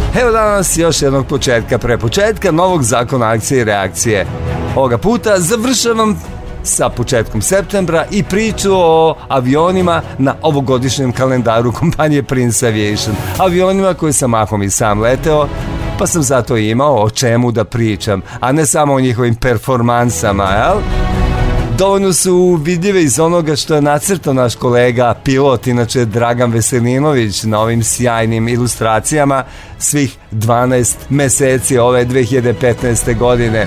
Evo danas još jednog početka, pre početka novog zakona akcije i reakcije. Ovoga puta završavam sa početkom septembra i priču o avionima na ovogodišnjem kalendaru kompanije Prince Aviation. Avionima koje sam mahom i sam leteo, pa sam zato imao o čemu da pričam, a ne samo o njihovim performansama, jel? Dovoljno su vidljive iz onoga što je nacrtao naš kolega pilot, inače Dragan Veselinović, na ovim sjajnim ilustracijama svih 12 meseci ove 2015. godine.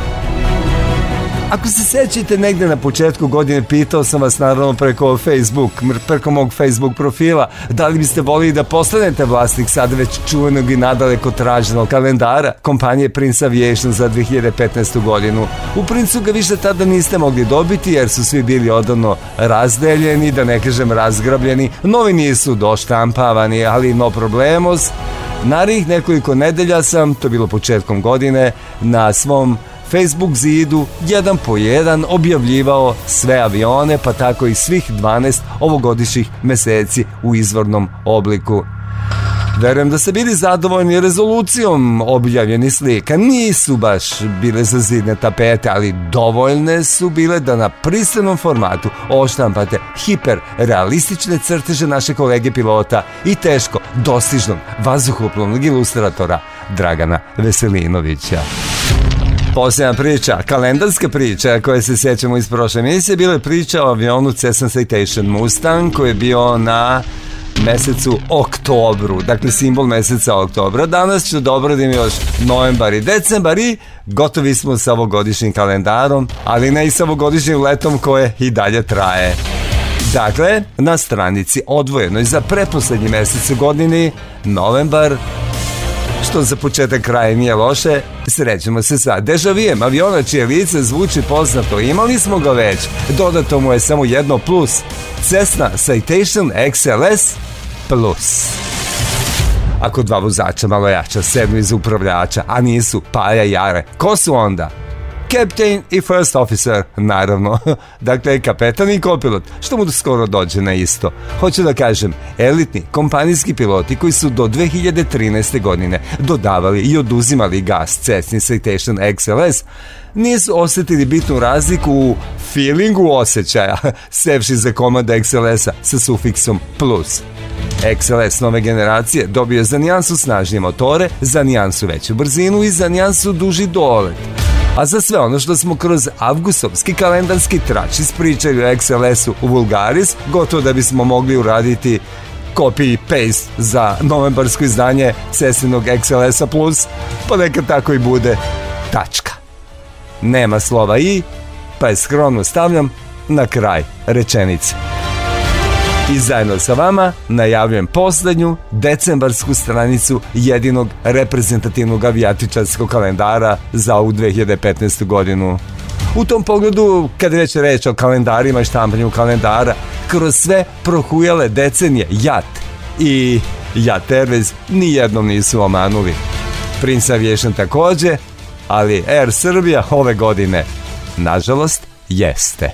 Ako se sećate, negde na početku godine pitao sam vas, naravno preko mog Facebook profila, da li biste volili da postanete vlasnik sada već čuvenog i nadaleko traženog kalendara kompanije Prince Aviation za 2015. godinu. U Princu ga više tada niste mogli dobiti jer su svi bili odavno razdeljeni, da ne kažem razgrabljeni, novi nisu doštampavani, ali no problemos. Narednih nekoliko nedelja sam, to bilo početkom godine, na svom Facebook zidu jedan po jedan objavljivao sve avione, pa tako i svih 12 ovogodišnjih meseci u izvornom obliku. Verujem da ste bili zadovoljni rezolucijom objavljenih slika. Nisu baš bile za zidne tapete, ali dovoljne su bile da na pristojnom formatu oštampate hiperrealistične crteže naše kolege pilota i teško dostižnog vazduhoplovnog ilustratora Dragana Veselinovića. Posljedna priča, kalendarska priča koje se sjećamo iz prošle emisije, bila je priča o avionu Cessna Citation Mustang koji je bio na mesecu oktobru, dakle simbol meseca oktobra. Danas ću da obradim još novembar i decembar i gotovi smo sa ovogodišnjim kalendarom, ali ne i sa ovogodišnjim letom koje i dalje traje. Dakle, na stranici odvojenoj za pretposlednji mesec u godini, novembar, što za početak kraja nije loše, srećemo se sa dežavijem aviona čije lice zvuči poznato. Imali smo ga već, dodato mu je samo jedno plus, Cessna Citation XLS Plus. Ako dva vozača malo jača sednu iz upravljača, a nisu Paja i Jare, ko su onda? Captain i First Officer, naravno. Dakle, kapetan i kopilot, što mu skoro dođe na isto. Hoću da kažem, elitni kompanijski piloti koji su do 2013. godine dodavali i oduzimali gas Cessna Citation XLS, nisu osjetili bitnu razliku u feelingu osjećaja, sevši za komada XLS-a sa sufiksom plus. XLS nove generacije dobio je za nijansu snažnije motore, za nijansu veću brzinu i za nijansu duži dolet. A za sve ono što smo kroz avgustovski kalendarski trač ispričali o XLS-u u Vulgaris, gotovo da bismo mogli uraditi copy i paste za novembarsko izdanje Cessninog XLS-a Plus, pa neka tako i bude. Tačka. Nema slova i, pa je skromno stavljam na kraj rečenice. I zajedno sa vama najavljujem poslednju decembarsku stranicu jedinog reprezentativnog avijatičarskog kalendara za ovu 2015. godinu. U tom pogledu, kad je već reč o kalendarima i štampanju kalendara, kroz sve prohujale decenije JAT i JAT Airways nijednom nisu omanuli. Prince Aviation takođe, ali Air Srbija ove godine, nažalost, jeste.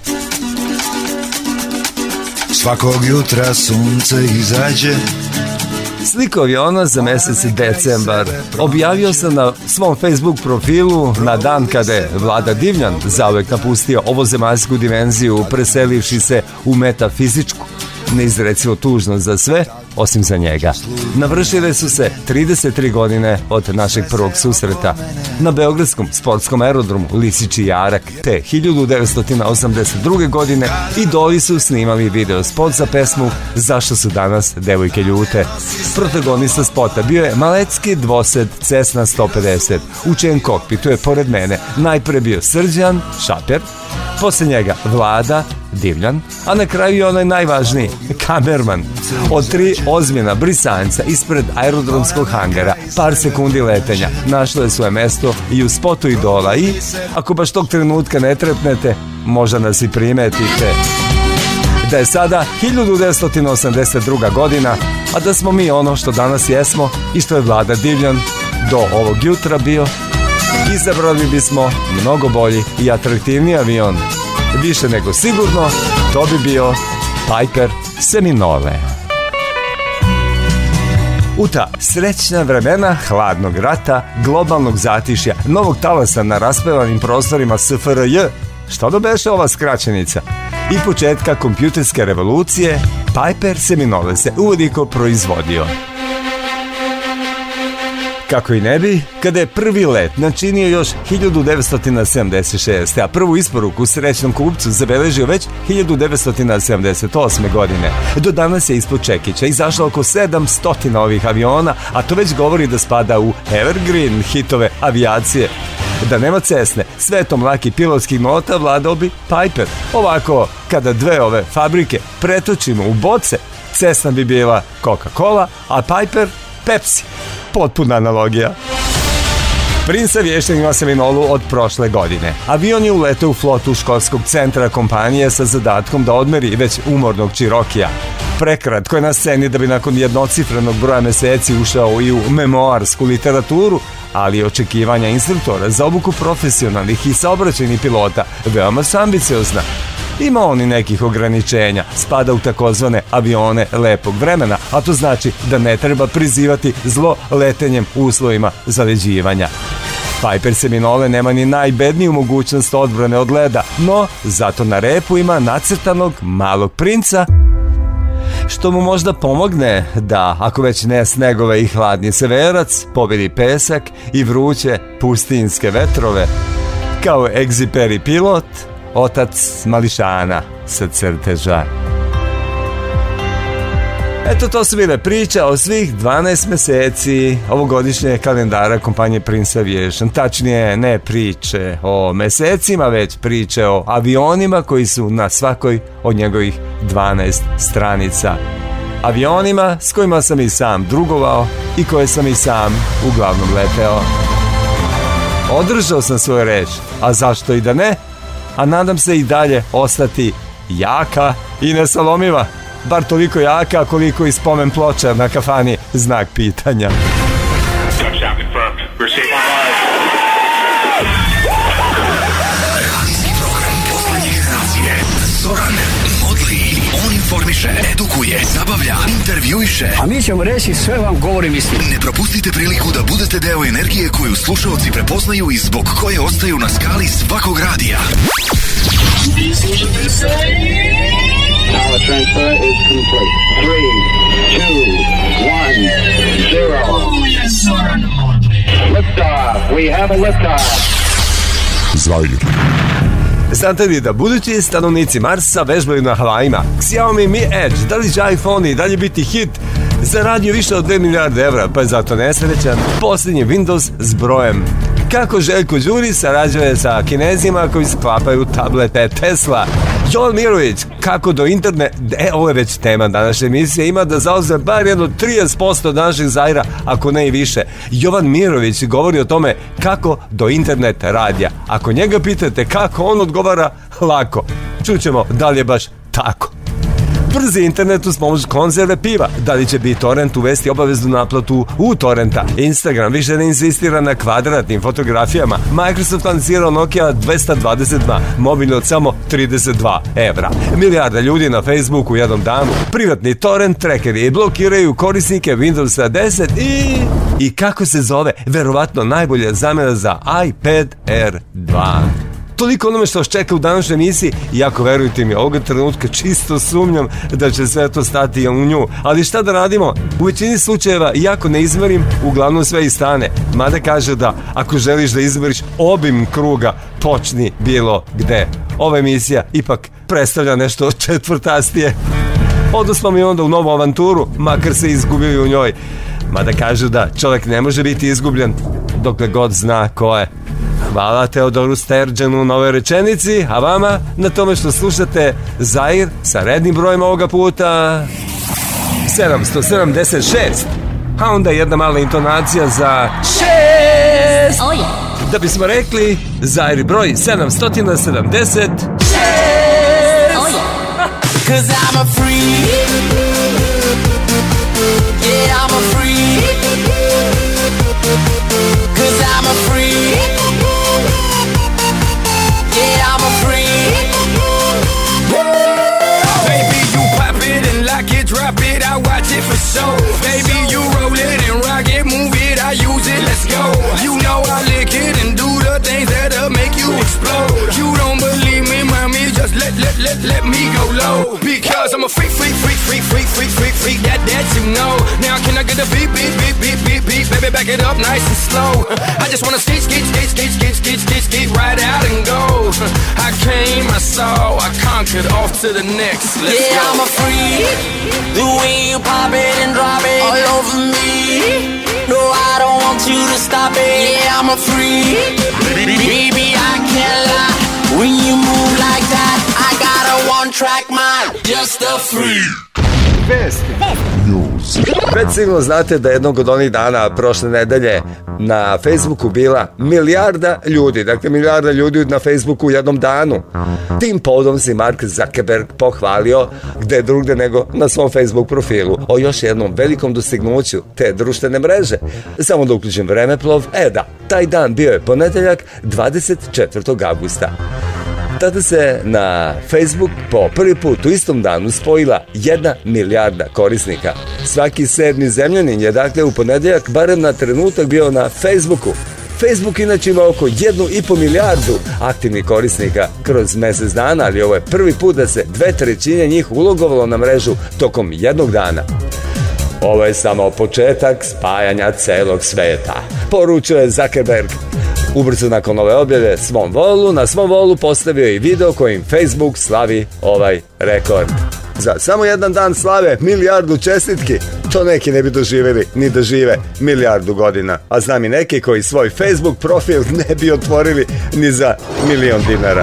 Svakog jutra sunce izađe. Sliku aviona za mesec decembar objavio sam na svom Facebook profilu na dan kada je Vlada Divljan zauvek napustio ovozemaljsku dimenziju, preselivši se u metafizičku. Neizrecivo tužno za sve, osim za njega. Navršile su se 33 godine od našeg prvog susreta na beogradskom sportskom aerodromu Lisički jarak, te 1982. godine idoli su snimali video spot za pesmu Zašto su danas devojke ljute. Protagonista spota bio je malecki dvosed Cessna 150, u čijem kokpitu je pored mene najpre bio Srđan Šaper, posle njega Vlada Divljan, a na kraju i onaj najvažniji, kamerman. Od 3 ozbiljna brisanca ispred aerodromskog hangara, par sekundi letenja, našlo je svoje mesto i u spotu idola i, ako baš tog trenutka ne trepnete, možda nas i primetite. Da je sada 1982. godina, a da smo mi ono što danas jesmo i što je Vlada Divljan do ovog jutra bio, izabrali bismo mnogo bolji i atraktivniji avion. Više nego sigurno, to bi bio Piper Seminole. U ta srećna vremena hladnog rata, globalnog zatišja, novog talasa na raspevanim prostorima SFRJ, što da beše ova skraćenica, i početka kompjuterske revolucije, Piper Seminole se uveliko proizvodio. Kako i ne bi, kada je prvi let načinio još 1976. a prvu isporuku srećnom kupcu zabeležio već 1978. godine. Do danas je ispod čekića izašlo oko 700 ovih aviona, a to već govori da spada u evergreen hitove avijacije. Da nema Cessne, svetom laki pilotskih nota vladao bi Piper. Ovako, kada dve ove fabrike pretočimo u boce, Cessna bi bila Coca-Cola, a Piper Pepsi. Potpuna analogija. Prince vješten ima Seminolu od prošle godine. Avion je uleteo u flotu školskog centra kompanije sa zadatkom da odmeri već umornog Čirokija. Prekratko je na sceni da bi nakon jednocifrenog broja meseci ušao i u memoarsku literaturu, ali očekivanja instruktora za obuku profesionalnih i saobraćajnih pilota veoma su ambiciozna. Ima on i nekih ograničenja, spada u takozvane avione lepog vremena, a to znači da ne treba prizivati zlo letenjem u uslovima zaleđivanja. Piper Seminole nema ni najbedniju mogućnost odbrane od leda, no zato na repu ima nacrtanog malog princa, što mu možda pomogne da, ako već ne snegove i hladni severac, pobedi pesak i vruće pustinske vetrove, kao egziperi pilot, otac mališana sa crteža. Eto, to su bile priča o svih 12 meseci ovogodišnje kalendara kompanije Prince Aviation. Tačnije, ne priče o mesecima, već priče o avionima koji su na svakoj od njegovih 12 stranica. Avionima s kojima sam i sam drugovao i koje sam i sam uglavnom leteo. Održao sam svoju reč, a zašto i da ne? A nadam se i dalje ostati jaka i nesalomiva. Bar toliko jaka koliko i spomen ploča na kafani znak pitanja. Radijski program poslednje generacije. Zoran, Modli, on informiše, edukuje, zabavlja, intervjuiše. A mi ćemo reći sve vam govorim istinu. Ne propustite priliku da budete deo energije koju slušaoci prepoznaju i zbog koje ostaju na skali svakog radija. Power transfer is complete. 3, 2, 1, 0. Oh, yes, sir. Liftoff. We have a liftoff. Zair. Znate li da budući stanovnici Marsa vežbaju na Havajima? Xiaomi Mi Edge, da li će iPhone i dalje biti hit? Zaradio više od 2 milijarde evra, pa je zato nesrećan. Posljednji Windows s brojem. Kako Željko Đuri sarađuje sa Kinezima koji sklapaju tablete Tesla. Jovan Mirović, kako do interneta, ovo je već tema današnje emisije, ima da zauzme bar jedno 30% današnjeg Zaira, ako ne i više. Jovan Mirović govori o tome kako do internet radija. Ako njega pitate kako, on odgovara lako. Čućemo da li je baš tako. Brzi internet uz pomoć konzerve piva. Da li će BitTorrent uvesti obaveznu naplatu u torrenta? Instagram više ne insistira na kvadratnim fotografijama. Microsoft lansirao Nokia 222, mobilno od samo 32 evra. Milijarda ljudi na Facebooku u jednom danu. Privatni torrent trackeri blokiraju korisnike Windowsa 10 i kako se zove, verovatno najbolja zamjena za iPad Air 2. Toliko onome što vas čeka u današnjoj emisiji, iako verujte mi, ovoga trenutka čisto sumnjam da će sve to stati u nju. Ali šta da radimo? U većini slučajeva, iako ne izmerim, uglavnom sve i stane. Mada kaže da ako želiš da izmeriš obim kruga, počni bilo gde. Ova emisija ipak predstavlja nešto četvrtastije. Odnosno mi onda u novu avanturu, makar se izgubili u njoj. Mada kažu da čovjek ne može biti izgubljen dokle god zna ko je. Hvala Teodoru Sterđanu na ovoj rečenici, a vama na tome što slušate Zair sa rednim brojem ovoga puta 776, a onda jedna mala intonacija za 6. Oh, yeah. Da bismo rekli Zair broj 776. Oh, yeah. 'Cause I'm a freak. Yeah, I'm a freak. 'Cause I'm a freak. Yeah, I'm a freak. Baby, you pop it and lock it, drop it, I watch it for show. Baby, you roll it a freak, that you know. Now can I get a beep, baby, back it up nice and slow. I just wanna skate right out and go. I came, I saw, I conquered, off to the next. Let's go. I'm a freak, the way you pop it and drop it all over me. No, I don't want you to stop it. Yeah, I'm a freak, baby, I can't lie. When you move like that, I got a one-track mind, just a freak. Već sigurno znate da jednog od onih dana prošle nedelje na Facebooku bila milijarda ljudi. Dakle, milijarda ljudi na Facebooku u jednom danu. Tim povodom si Mark Zuckerberg pohvalio gde drugde nego na svom Facebook profilu o još jednom velikom dostignuću te društvene mreže. Samo da uključim vremeplov. Taj dan bio je ponedeljak 24. augusta. Tada se na Facebook po prvi put u istom danu spojila 1 milijarda korisnika. Svaki 7. zemljanin je dakle u ponedeljak barem na trenutak bio na Facebooku. Facebook inače ima oko 1,5 milijardu aktivnih korisnika kroz mesec dana, ali ovo je prvi put da se 2/3 njih ulogovalo na mrežu tokom jednog dana. Ovo je samo početak spajanja celog sveta, poručuje Zuckerberg. Ubrzo nakon ove objave na svom volu postavio i video kojim Facebook slavi ovaj rekord. Za samo jedan dan slave milijardu čestitki, to neki ne bi doživjeli ni da žive milijardu godina. A znam i neki koji svoj Facebook profil ne bi otvorili ni za $1.000.000.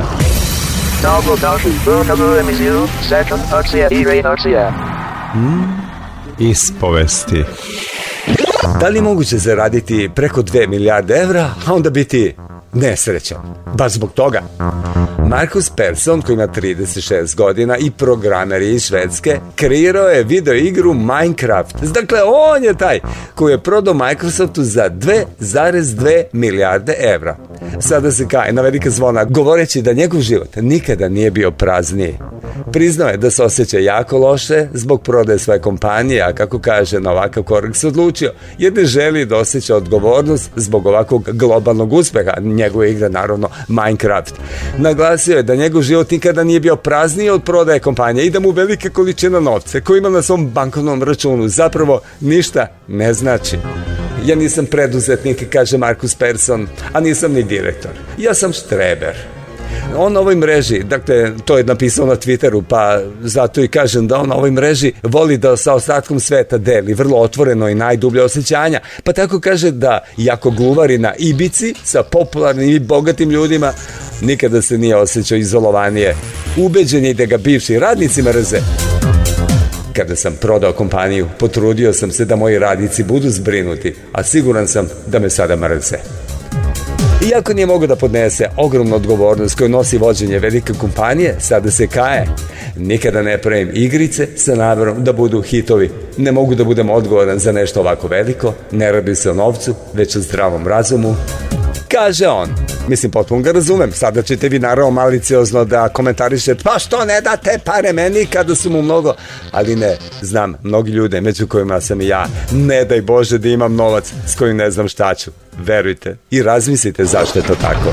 Ispovesti. Da li je moguće zaraditi preko 2 milijarde evra, a onda biti nesrećan? Baš zbog toga. Markus Persson, koji ima 36 godina i programer je iz Švedske, kreirao je video igru Minecraft. Dakle, on je taj koji je prodao Microsoftu za 2,2 milijarde evra. Sada se kaje na velika zvona, govoreći da njegov život nikada nije bio prazniji. Priznao je da se osjeća jako loše zbog prodaje svoje kompanije, a kako kaže, na ovakav korak se odlučio jer ne želi da osjeća odgovornost zbog ovakvog globalnog uspeha njegove igre, naravno Minecraft. Naglasio je da njegov život nikada nije bio prazniji od prodaje kompanije i da mu velika količina novca koju ima na svom bankovnom računu zapravo ništa ne znači. Ja nisam preduzetnik, kaže Markus Persson, a nisam ni direktor. Ja sam štreber. On na ovoj mreži, dakle, to je napisao na Twitteru, pa zato i kažem da on na ovoj mreži voli da sa ostatkom sveta deli vrlo otvoreno i najdublje osjećanja, pa tako kaže da iako gluvari na Ibici sa popularnim i bogatim ljudima, nikada se nije osjećao izolovanije. Ubeđen je da ga bivši radnici mrze. Kada sam prodao kompaniju, potrudio sam se da moji radnici budu zbrinuti, a siguran sam da me sada mrze. Iako nije mogao da podnese ogromnu odgovornost koju nosi vođenje velike kompanije, sada se kaje. Nikada ne pravim igrice sa namerom da budu hitovi. Ne mogu da budem odgovoran za nešto ovako veliko, ne radi se o novcu, već o zdravom razumu, kaže on. Mislim, potpuno ga razumem. Sada ćete vi naravno maliciozno da komentarišete, pa što ne date pare meni kada su mu mnogo, ali ne, znam mnogi ljude među kojima sam i ja. Ne daj Bože da imam novac s kojim ne znam šta ću. Verujte i razmislite zašto je to tako.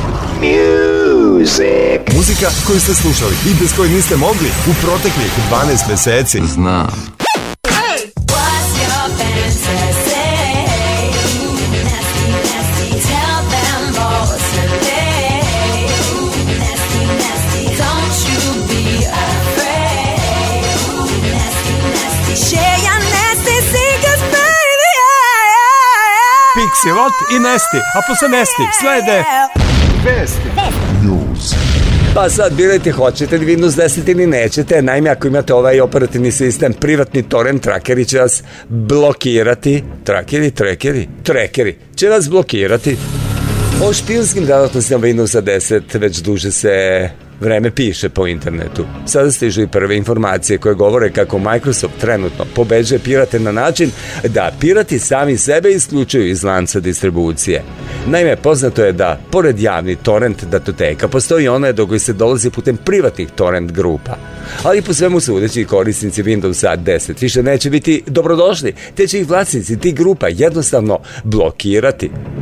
Muzika koju ste slušali i bez koje niste mogli u proteklih 12 meseci. Znam. Pixelot i Nesti, a posle Nesti slede Vesti News. Pa sad birajte, hoćete li Windows 10 ili nećete. Naime, ako imate ovaj operativni sistem, privatni torrent trackeri će vas blokirati. Trackeri će vas blokirati. O špijunskim delatnostima Windowsa 10 već duže se vreme piše po internetu. Sada stižu i prve informacije koje govore kako Microsoft trenutno pobeđuje pirate na način da pirati sami sebe isključuju iz lanca distribucije. Naime, poznato je da, pored javnih torrent datoteka, postoji ona do koje se dolazi putem privatnih torrent grupa. Ali po svemu sudeći, korisnici Windowsa 10 više neće biti dobrodošli, te će ih vlasnici tih grupa jednostavno blokirati.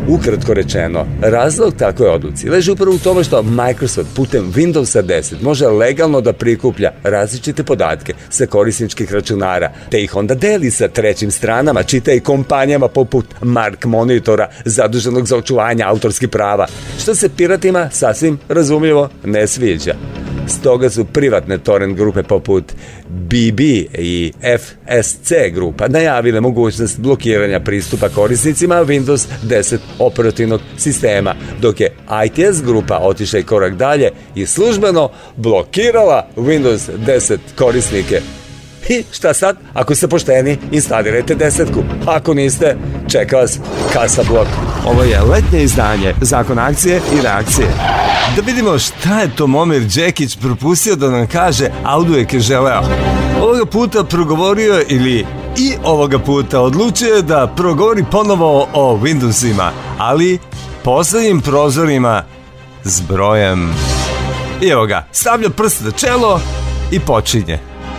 Ukratko rečeno, razlog takve odluci leži upravo u tome što Microsoft putem Windowsa 10 može legalno da prikuplja različite podatke sa korisničkih računara, te ih onda deli sa trećim stranama, čita i kompanijama poput Mark Monitora, zaduženog za očuvanje autorskih prava, što se piratima sasvim razumljivo ne sviđa. Stoga su privatne torrent grupe poput BB i FSC grupa najavile mogućnost blokiranja pristupa korisnicima Windows 10 operativnog sistema, dok je ITS grupa otišla i korak dalje i službeno blokirala Windows 10 korisnike. I šta sad? Ako ste pošteni, instalirajte 10-ku. Ako niste, čeka vas kasa blok. Ovo je letnje izdanje Zakon akcije i reakcije. Da vidimo šta je to Momir Džekić propustio da nam kaže, a uvijek je želeo. Ovoga puta progovorio i ovoga puta odlučio da progovori ponovo o Windowsima, ali poslednjim prozorima s brojem. I evo ga, stavlja prst na čelo i počinje.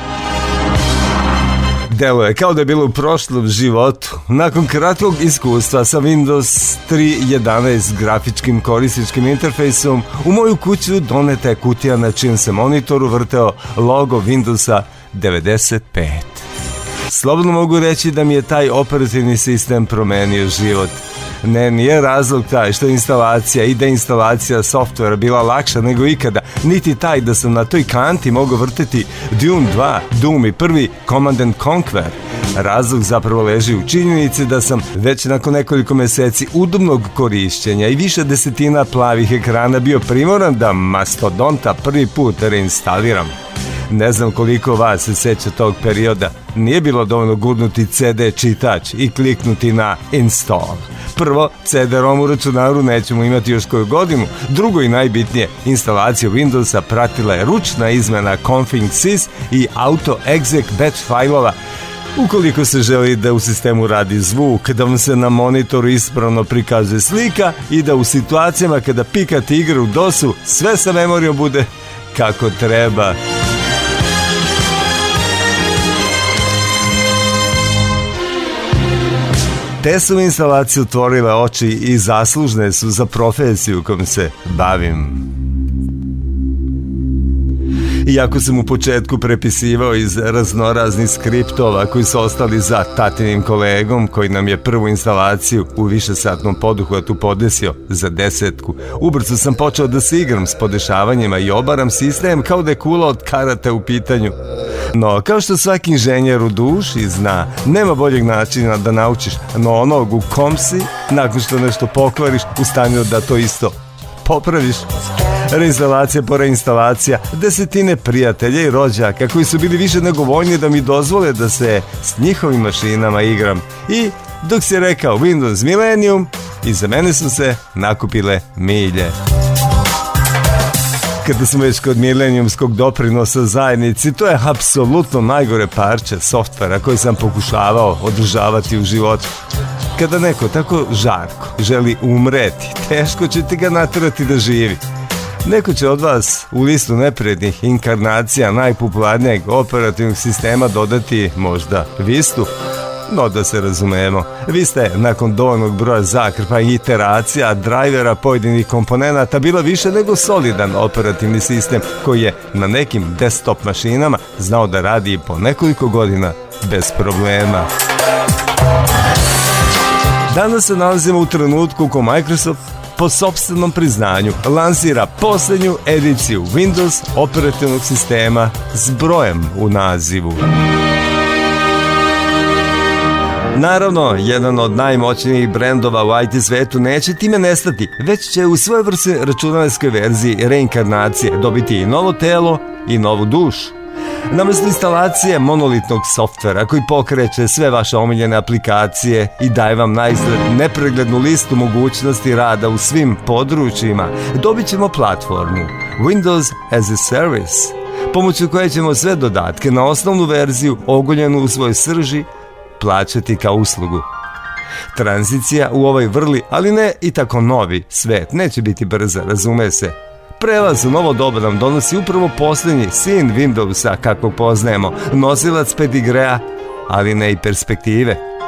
Deluje kao da je bilo u prošlom životu. Nakon kratkog iskustva sa Windows 3.11 grafičkim korisničkim interfejsom, u moju kuću doneta je kutija na čijem se monitoru vrteo logo Windowsa 95. Slobodno mogu reći da mi je taj operativni sistem promenio život. Ne, nije razlog taj što instalacija i deinstalacija softvera bila lakša nego ikada, niti taj da sam na toj kanti mogao vrteti Dune 2, Doom i prvi Command & Conquer. Razlog zapravo leži u činjenici da sam već nakon nekoliko meseci udobnog korišćenja i više desetina plavih ekrana bio primoran da Mastodonta prvi put reinstaliram. Ne znam koliko vas se seća tog perioda. Nije bilo dovoljno gurnuti CD čitač i kliknuti na install. Prvo, CD-ROM u računaru nećemo imati još koju godinu. Drugo i najbitnije, instalaciju Windowsa pratila je ručna izmena config.sys i auto-exec batch fajlova. Ukoliko se želi da u sistemu radi zvuk, da vam se na monitoru ispravno prikazuje slika i da u situacijama kada pikate igre u DOS-u sve sa memorijom bude kako treba. Te su instalacije otvorile oči i zaslužne su za profesiju kojom se bavim. Iako sam u početku prepisivao iz raznoraznih skriptova koji su ostali za tatinim kolegom koji nam je prvu instalaciju u višesatnom poduhvatu podesio za 10-ku, ubrzo sam počeo da se igram s podešavanjima i obaram sistem kao da je kula od karate u pitanju. No, kao što svaki inženjer u duši zna, nema boljeg načina da naučiš no onog u kom si, nakon što nešto pokvariš, u stanju da to isto popraviš. Reinstalacija po reinstalacija, desetine prijatelja i rođaka koji su bili više nego voljni da mi dozvole da se s njihovim mašinama igram. I dok si rekao Windows Millennium, iza mene su se nakupile milje. Kada smo već kod milenijumskog doprinosa zajednici, to je apsolutno najgore parče softvera koji sam pokušavao održavati u životu. Kada neko tako žarko želi umreti, teško ćete ga naterati da živi. Neko će od vas u listu neprednih inkarnacija najpopularnijeg operativnog sistema dodati možda Vistu. No da se razumemo, vi ste nakon dovoljnog broja zakrpa i iteracija drajvera pojedinih komponenata bila više nego solidan operativni sistem koji je na nekim desktop mašinama znao da radi po nekoliko godina bez problema. Danas se nalazimo u trenutku ko Microsoft po sopstvenom priznanju lansira posljednju ediciju Windows operativnog sistema s brojem u nazivu. Naravno, jedan od najmoćnijih brendova u IT svetu neće time nestati, već će u svojoj vrsti računarske verziji reinkarnacije dobiti i novo telo i novu dušu. Namesto instalacije monolitnog softvera koji pokreće sve vaše omiljene aplikacije i daje vam naizgled nepreglednu listu mogućnosti rada u svim područjima, dobit ćemo platformu Windows as a Service, pomoću koje ćemo sve dodatke na osnovnu verziju ogoljenu u svojoj srži plaćati kao uslugu. Tranzicija u ovaj vrli, ali ne i tako novi svet neće biti brza, razume se. Prelaz u novo doba nam donosi upravo posljednji sin Windowsa kakvog poznajemo, nosilac pedigrea, ali ne i perspektive.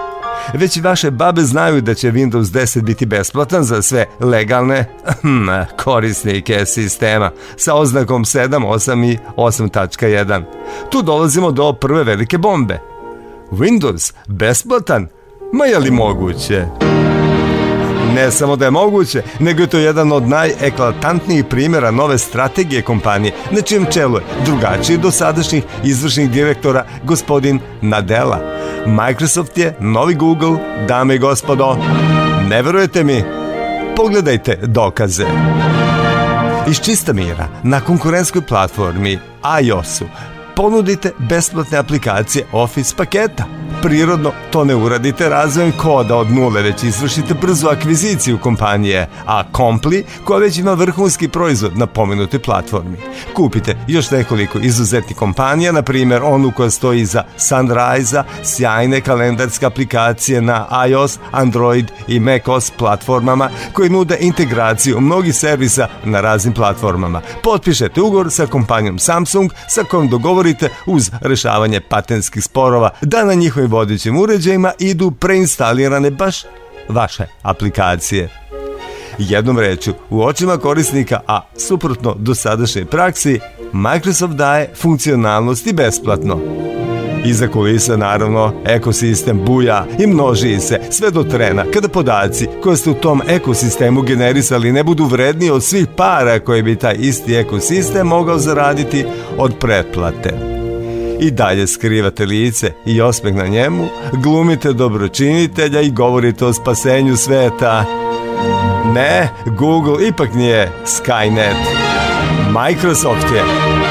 već i vaše babe znaju da će Windows 10 biti besplatan za sve legalne korisnike sistema sa oznakom 7, 8 i 8.1. Tu dolazimo do prve velike bombe. Windows besplatan? Ma je li moguće? Ne samo da je moguće, nego je to jedan od najeklatantnijih primjera nove strategije kompanije, na čijem čelu je drugačiji do sadašnjih izvršnih direktora gospodin Nadella. Microsoft je novi Google, dame i gospodo. Ne verujete mi? Pogledajte dokaze. Iz čista mira, na konkurentskoj platformi iOS-u ponudite besplatne aplikacije Office paketa. Prirodno to ne uradite razvojem koda od nule, već izvršite brzu akviziciju kompanije Acompli, koja već ima vrhunski proizvod na pomenutoj platformi. Kupite još nekoliko izuzetnih kompanija, na primjer onu koja stoji iza Sunrise-a, sjajne kalendarske aplikacije na iOS, Android i macOS platformama koje nude integraciju mnogih servisa na raznim platformama. Potpišete ugovor sa kompanijom Samsung sa kojom dogovorite uz rešavanje patentskih sporova da na njihovim vodećim uređajima idu preinstalirane baš vaše aplikacije. Jednom rečju, u očima korisnika, a suprotno dosadašnjoj praksi, Microsoft daje funkcionalnosti besplatno. Iza kulisa, naravno, ekosistem buja i množi se sve do trena kada podaci koje ste u tom ekosistemu generisali ne budu vredniji od svih para koje bi taj isti ekosistem mogao zaraditi od pretplate. I dalje skrivate lice i osmeh na njemu, glumite dobročinitelja i govorite o spasenju sveta. Ne, Google ipak nije Skynet. Microsoft je.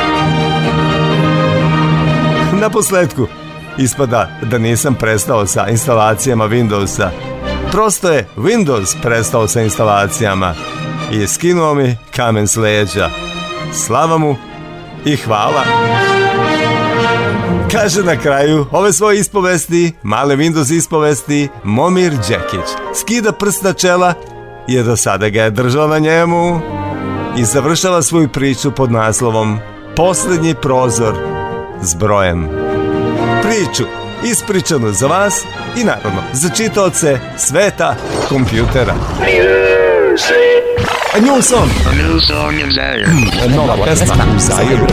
Na posledku, ispada da nisam prestao sa instalacijama Windowsa. Prosto je Windows prestao sa instalacijama i skinuo mi kamen s leđa. Slava mu i hvala. Kaže na kraju ove svoje ispovesti, male Windows ispovesti, Momir Đekić. Skida prst na čela jer do sada ga je držao na njemu i završava svoju priču pod naslovom Poslednji prozor s brojem. Priču ispričanu za vas i naravno za čitaoce sveta kompjutera. A new song in Zaire. Nova pesma u Zairu.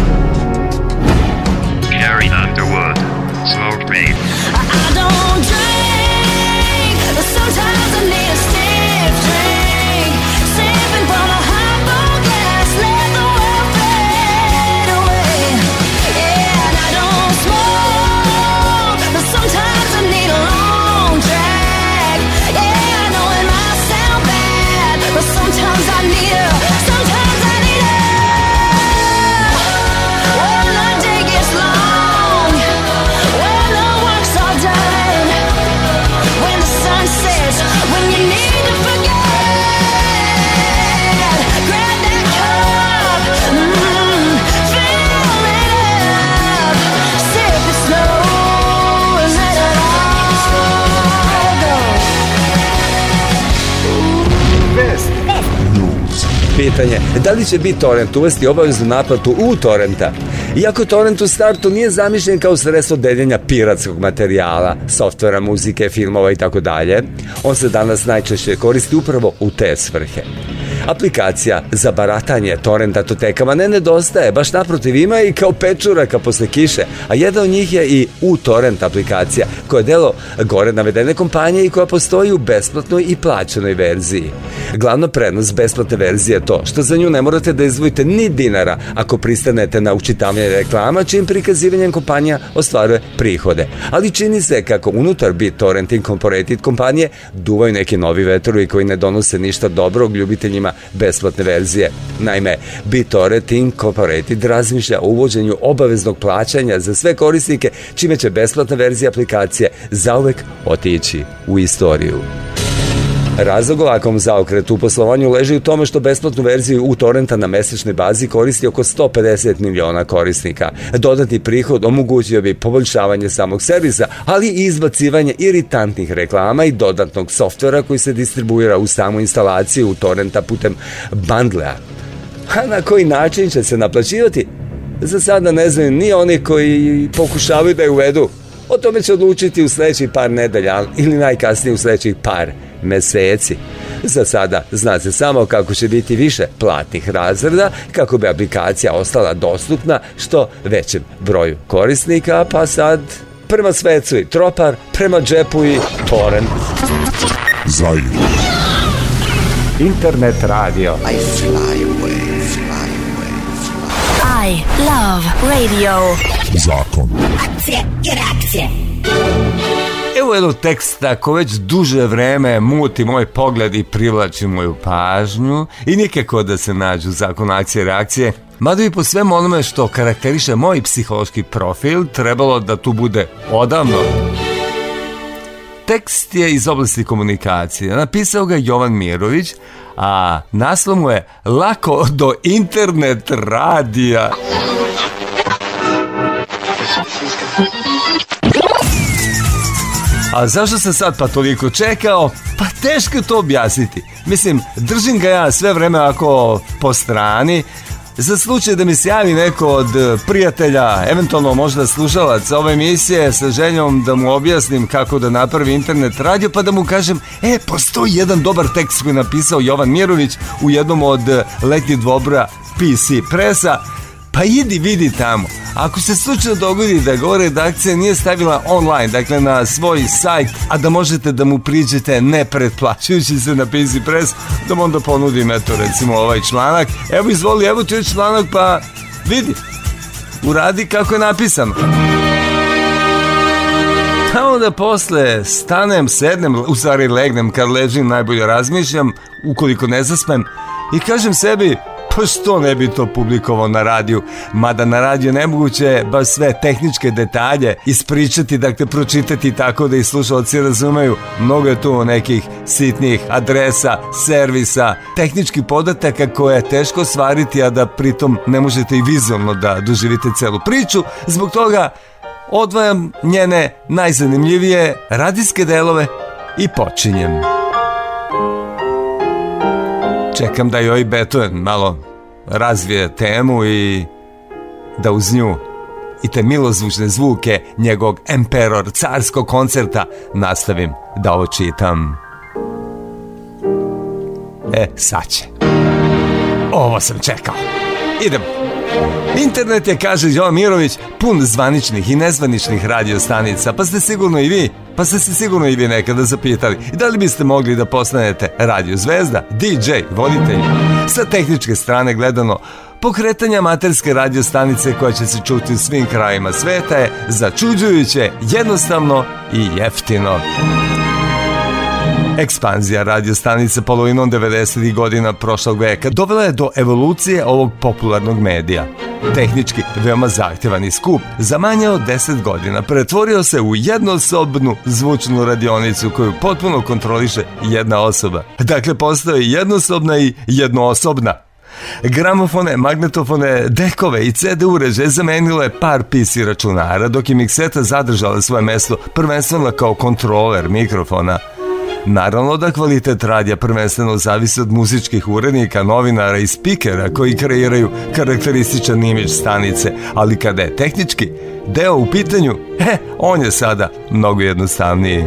Carried Underwood, Smoked Meat. I don't drink, but sometimes I need a stiff drink. Sipping from a highball glass, let the world fade away. Yeah, and I don't smoke, but sometimes I need a long drag. Yeah, I know it might sound bad, but sometimes I need a, sometimes I need a. When the day gets long, when the work's all done, when the sun sets, when you need to forget, grab that cup, fill it up, sip it slow, and let it all go. Pitanje, da li će BitTorrent uvesti obaveznu naplatu u torrenta? Iako torrent u startu nije zamišljen kao sredstvo deljenja piratskog materijala, softvera, muzike, filmova itd., on se danas najčešće koristi upravo u te svrhe. Aplikacija za baratanje torrent datotekama ne nedostaje, baš naprotiv ima i kao pečuraka posle kiše, a jedna od njih je i uTorrent aplikacija, koja je delo gore navedene kompanije i koja postoji u besplatnoj i plaćenoj verziji. Glavna prednost besplatne verzije je to što za nju ne morate da izdvojite ni dinara ako pristanete na učitavanje reklama, čijim prikazivanjem kompanija ostvaruje prihode. Ali čini se kako unutar BitTorrent Incorporated kompanije duvaju neki novi vetrovi koji ne donose ništa dobrog ljubiteljima besplatne verzije. Naime, BitTorrent Incorporated razmišlja o uvođenju obaveznog plaćanja za sve korisnike, čime će besplatna verzija aplikacije zauvek otići u istoriju. Razlog ovakvom zaokretu u poslovanju leži u tome što besplatnu verziju uTorrenta na mesečnoj bazi koristi oko 150 miliona korisnika. Dodatni prihod omogućio bi poboljšavanje samog servisa, ali i izbacivanje iritantnih reklama i dodatnog softvera koji se distribuira u samu instalaciju uTorrenta putem bundlea. A na koji način će se naplaćivati? Za sada ne znaju ni oni koji pokušavaju da je uvedu. O tome će odlučiti u sljedećih par nedelja ili najkasnije u sljedećih par meseci. Za sada zna se samo kako će biti više platnih razreda kako bi aplikacija ostala dostupna što većem broju korisnika, pa sad prema svecu i tropar, prema džepu i torrent. Zair. Internet radio. I love radio. Zakon. Akcije i reakcije. Evo jednog teksta ko već duže vreme muti moj pogled i privlači moju pažnju i nikako da se nađu zakon akcije i reakcije, mada bi po svemu onome što karakteriše moj psihološki profil trebalo da tu bude odavno. Tekst je iz oblasti komunikacije, napisao ga Jovan Mirović, a naslov mu je Lako do internet radija. A zašto sam sad pa toliko čekao? Pa teško to objasniti. Mislim, držim ga ja sve vreme ako po strani, za slučaj da mi se javi neko od prijatelja, eventualno možda slušalac ove emisije, sa željom da mu objasnim kako da napravi internet radio, pa da mu kažem, postoji jedan dobar tekst koji je napisao Jovan Mirović u jednom od letnjih dvobora PC Pressa, pa idi vidi tamo. Ako se slučajno dogodi da ga redakcija nije stavila online, dakle na svoj sajt, a da možete da mu priđete ne pretplaćujući se na PC Press, da mu onda ponudim, eto recimo ovaj članak, evo izvoli, evo ti je članak, pa vidi, uradi kako je napisano. A onda posle stanem, sednem, u stvari legnem, kad ležim najbolje razmišljam, ukoliko ne zaspem, i kažem sebi, pa što ne bi to publikovao na radiju, mada na radiju nemoguće baš sve tehničke detalje ispričati, dakle pročitati tako da i slušalci razumeju. Mnogo je tu nekih sitnih adresa, servisa, tehničkih podataka koje je teško stvariti, a da pritom ne možete i vizualno da doživite celu priču. Zbog toga odvajam njene najzanimljivije radijske delove i počinjem. Čekam da joj Beethoven malo razvije temu i da uz nju i te milozvučne zvuke njegovog Emperor carskog koncerta nastavim da ovo čitam. Sad će. Ovo sam čekao. Idemo. Internet je, kaže Jovan Mirović, pun zvaničnih i nezvaničnih radiostanica, pa ste se sigurno i vi nekada zapitali da li biste mogli da postanete radio zvezda, DJ, voditelj. Sa tehničke strane gledano, pokretanje amaterske radiostanice koja će se čuti u svim krajima sveta je začuđujuće, jednostavno i jeftino. Ekspanzija radiostanice polovinom 90. godina prošlog veka dovela je do evolucije ovog popularnog medija. Tehnički veoma zahtjevan i skup za manje od 10 godina pretvorio se u jednosobnu zvučnu radionicu koju potpuno kontroliše jedna osoba. Dakle, postoji jednosobna i jednoosobna. Gramofone, magnetofone, dekove i CD uređaje zamenilo je par PC računara, dok je mikseta zadržala svoje mesto prvenstveno kao kontroler mikrofona. Naravno da kvalitet radija prvenstveno zavisi od muzičkih urednika, novinara i spikera koji kreiraju karakterističan imidž stanice, ali kada je tehnički deo u pitanju, on je sada mnogo jednostavniji.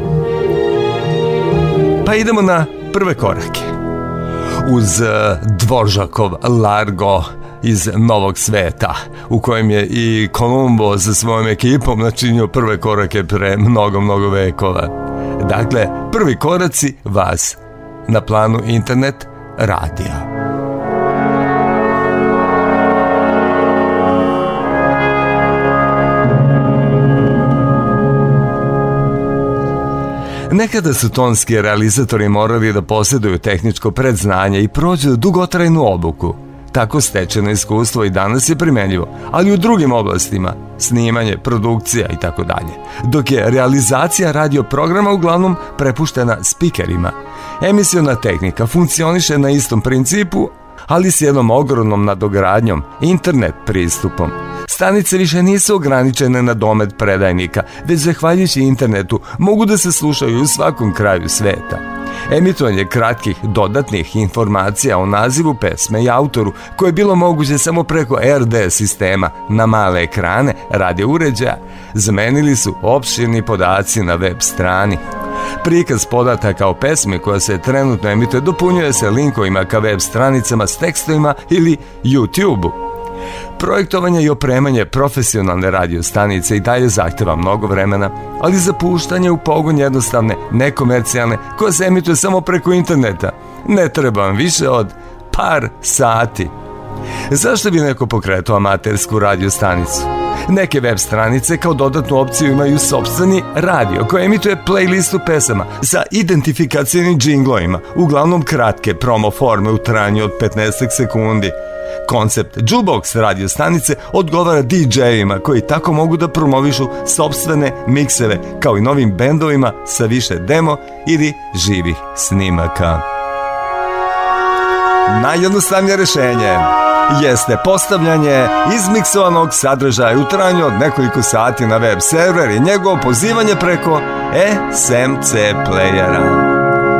Pa idemo na prve korake. Uz Dvoržakov Largo iz Novog sveta, u kojem je i Kolumbo sa svojom ekipom načinio prve korake pre mnogo vekova. Dakle, prvi koraci vas na planu internet radija. Nekada su tonski realizatori morali da posjeduju tehničko predznanje i prođu dugotrajnu obuku. Tako stečeno iskustvo i danas je primenjivo, ali u drugim oblastima, snimanje, produkcija i tako dalje. Dok je realizacija radio programa uglavnom prepuštena spikerima. Emisiona tehnika funkcioniše na istom principu, ali s jednom ogromnom nadogradnjom, internet pristupom. Stanice više nisu ograničene na domet predajnika, već zahvaljujući internetu mogu da se slušaju u svakom kraju sveta. Emitovanje kratkih dodatnih informacija o nazivu pesme i autoru, koje je bilo moguće samo preko RD sistema na male ekrane radio uređaja, zamenili su opširni podaci na web strani. Prikaz podataka o pesmi koja se trenutno emituje dopunjuje se linkovima ka web stranicama s tekstovima ili YouTube-u. Projektovanje i opremanje profesionalne radio stanice i dalje zahteva mnogo vremena, ali za puštanje u pogon jednostavne, nekomercijalne, koja se emituje samo preko interneta, ne treba vam više od par sati. Zašto bi neko pokretao amatersku radio stanicu? Neke web stranice kao dodatnu opciju imaju sopstveni radio koji emituje playlistu pesama sa identifikacijnim džinglovima, uglavnom kratke promo forme u trajanju od 15 sekundi. Koncept jukebox radio stanice odgovara DJ-ima koji tako mogu da promovišu sopstvene mikseve kao i novim bendovima sa više demo ili živih snimaka. Najjednostavnije rešenje jeste postavljanje izmiksovanog sadržaja u trajanju od nekoliko sati na web server i njegovo pozivanje preko SMC playera.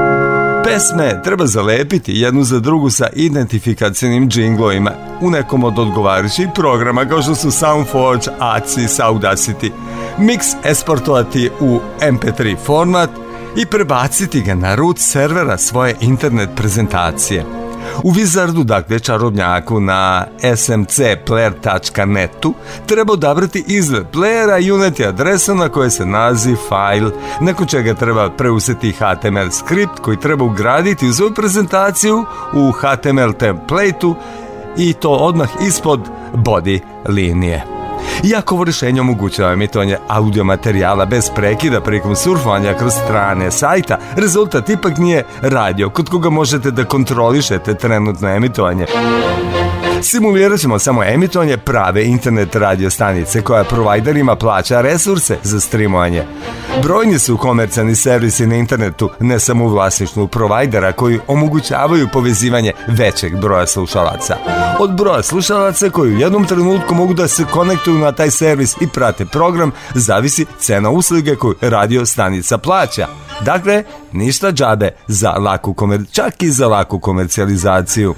Pesme treba zalepiti jednu za drugu sa identifikacijnim džinglovima u nekom od odgovarajućih programa kao što su SoundForge, ACIS, Audacity, mix eksportovati u MP3 format i prebaciti ga na root servera svoje internet prezentacije. U Wizardu, dakle čarobnjaku na smcplayer.netu, treba odabrati izgled playera i uneti adresu na koje se nalazi fajl, nakon čega treba preuzeti HTML skript koji treba ugraditi u svoju prezentaciju u HTML templateu i to odmah ispod body linije. Iako ovo rješenje omogućava emitovanje audio materijala bez prekida prilikom surfovanja kroz strane sajta, rezultat ipak nije radio kod koga možete da kontrolišete trenutno emitovanje. Simulirat ćemo samo emitovanje prave internet radio stanice koja provajderima plaća resurse za streamovanje. Brojni su komercijalni servisi na internetu, ne samo u vlasništvu provajdera, koji omogućavaju povezivanje većeg broja slušalaca. Od broja slušalaca koji u jednom trenutku mogu da se konektuju na taj servis i prate program, zavisi cena usluge koju radio stanica plaća. Dakle, ništa džabe čak i za laku komercijalizaciju.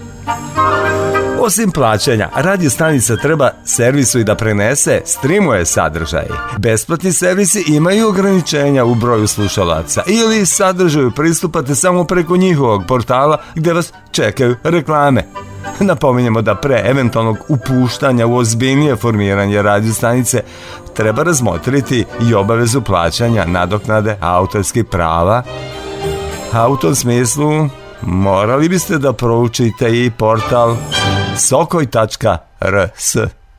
Osim plaćanja, radio stanica treba servisu i da prenese, streamuje sadržaj. Besplatni servisi imaju ograničenja u broju slušalaca ili sadržaju pristupate samo preko njihovog portala gdje vas čekaju reklame. Napominjemo da pre eventualnog upuštanja u ozbiljnije formiranje radio stanice treba razmotriti i obavezu plaćanja nadoknade autorskih prava. A u tom smislu morali biste da proučite i portal sokoj.rs.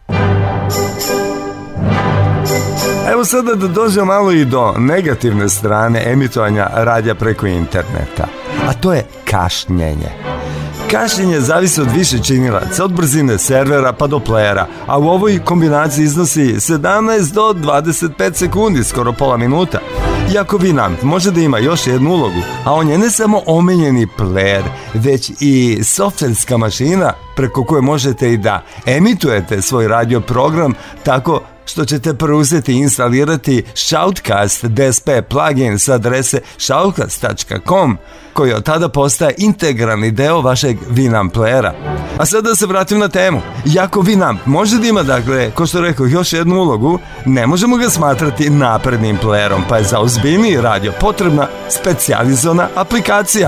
Evo sada da dođe malo i do negativne strane emitovanja radija preko interneta, a to je kašnjenje. Kašnjenje zavisi od više činilaca, od brzine servera pa do playera, a u ovoj kombinaciji iznosi 17 do 25 sekundi, skoro pola minuta. Iako Winamp može da ima još jednu ulogu, a on je ne samo omiljeni player, već i softverska mašina preko koje možete i da emitujete svoj radio program tako što ćete preuzeti i instalirati Shoutcast DSP plugin sa adrese shoutcast.com, koji od tada postaje integralni deo vašeg Winamp playera. A sad da se vratim na temu. Iako Winamp može da ima, dakle, ko što rekao, još jednu ulogu, ne možemo ga smatrati naprednim playerom, pa je za ozbiljniji radio potrebna specijalizovana aplikacija.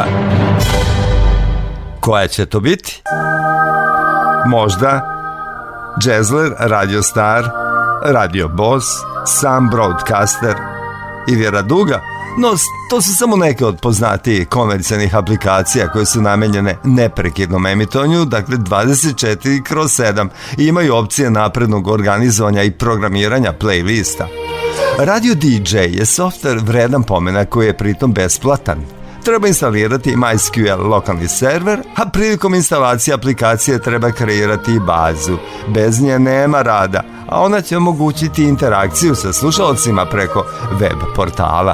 Koja će to biti? Možda Jazzler, Radio Star, Radio Boss, Sam Broadcaster ili Raduga, no to su samo neke od poznatijih komercijalnih aplikacija koje su namenjene neprekidnom emitovanju, dakle 24/7, i imaju opcije naprednog organizovanja i programiranja playlista. Radio DJ je softver vredan pomena koji je pritom besplatan. Treba instalirati MySQL lokalni server, a prilikom instalacije aplikacije treba kreirati i bazu. Bez nje nema rada, a ona će omogućiti interakciju sa slušalcima preko web portala.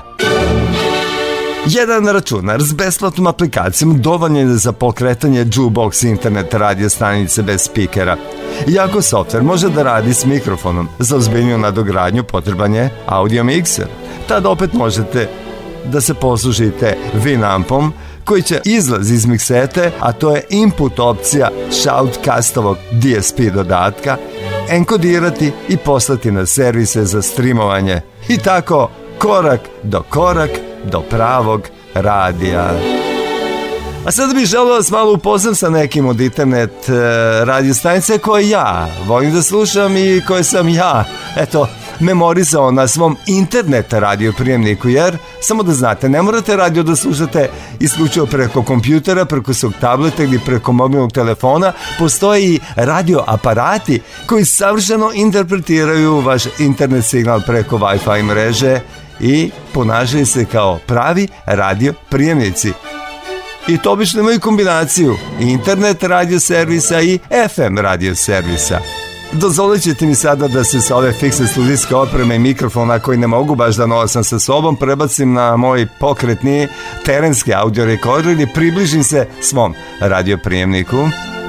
Jedan računar s besplatnom aplikacijom dovoljno je za pokretanje jukebox internet radio stanice bez spikera. Iako softver može da radi s mikrofonom, za ozbiljniju nadogradnju potreban je audio mikser. Tad opet možete da se poslužite Winampom koji će izlaz iz miksete, a to je input opcija Shoutcastovog DSP dodatka, enkodirati i poslati na servise za streamovanje. I tako korak do pravog radija. A sad bih želeo vas malo upoznam sa nekim od internet radio stanice koje ja volim da slušam i koje sam ja, memorizao na svom internet radio prijemniku, jer samo da znate, ne morate radio da slušate isključivo preko kompjutera, preko svog tableta ili preko mobilnog telefona. Postoje i radio aparati koji savršeno interpretiraju vaš internet signal preko Wi-Fi mreže i ponašaju se kao pravi radio prijemnici. I to obično imaju kombinaciju internet radio servisa i FM radio servisa. Dozvolit ćete mi sada da se sa ove fiksne studijske opreme i mikrofona koji ne mogu baš da nosim sa sobom prebacim na moj pokretni terenski audio rekorder i približim se svom radioprijemniku.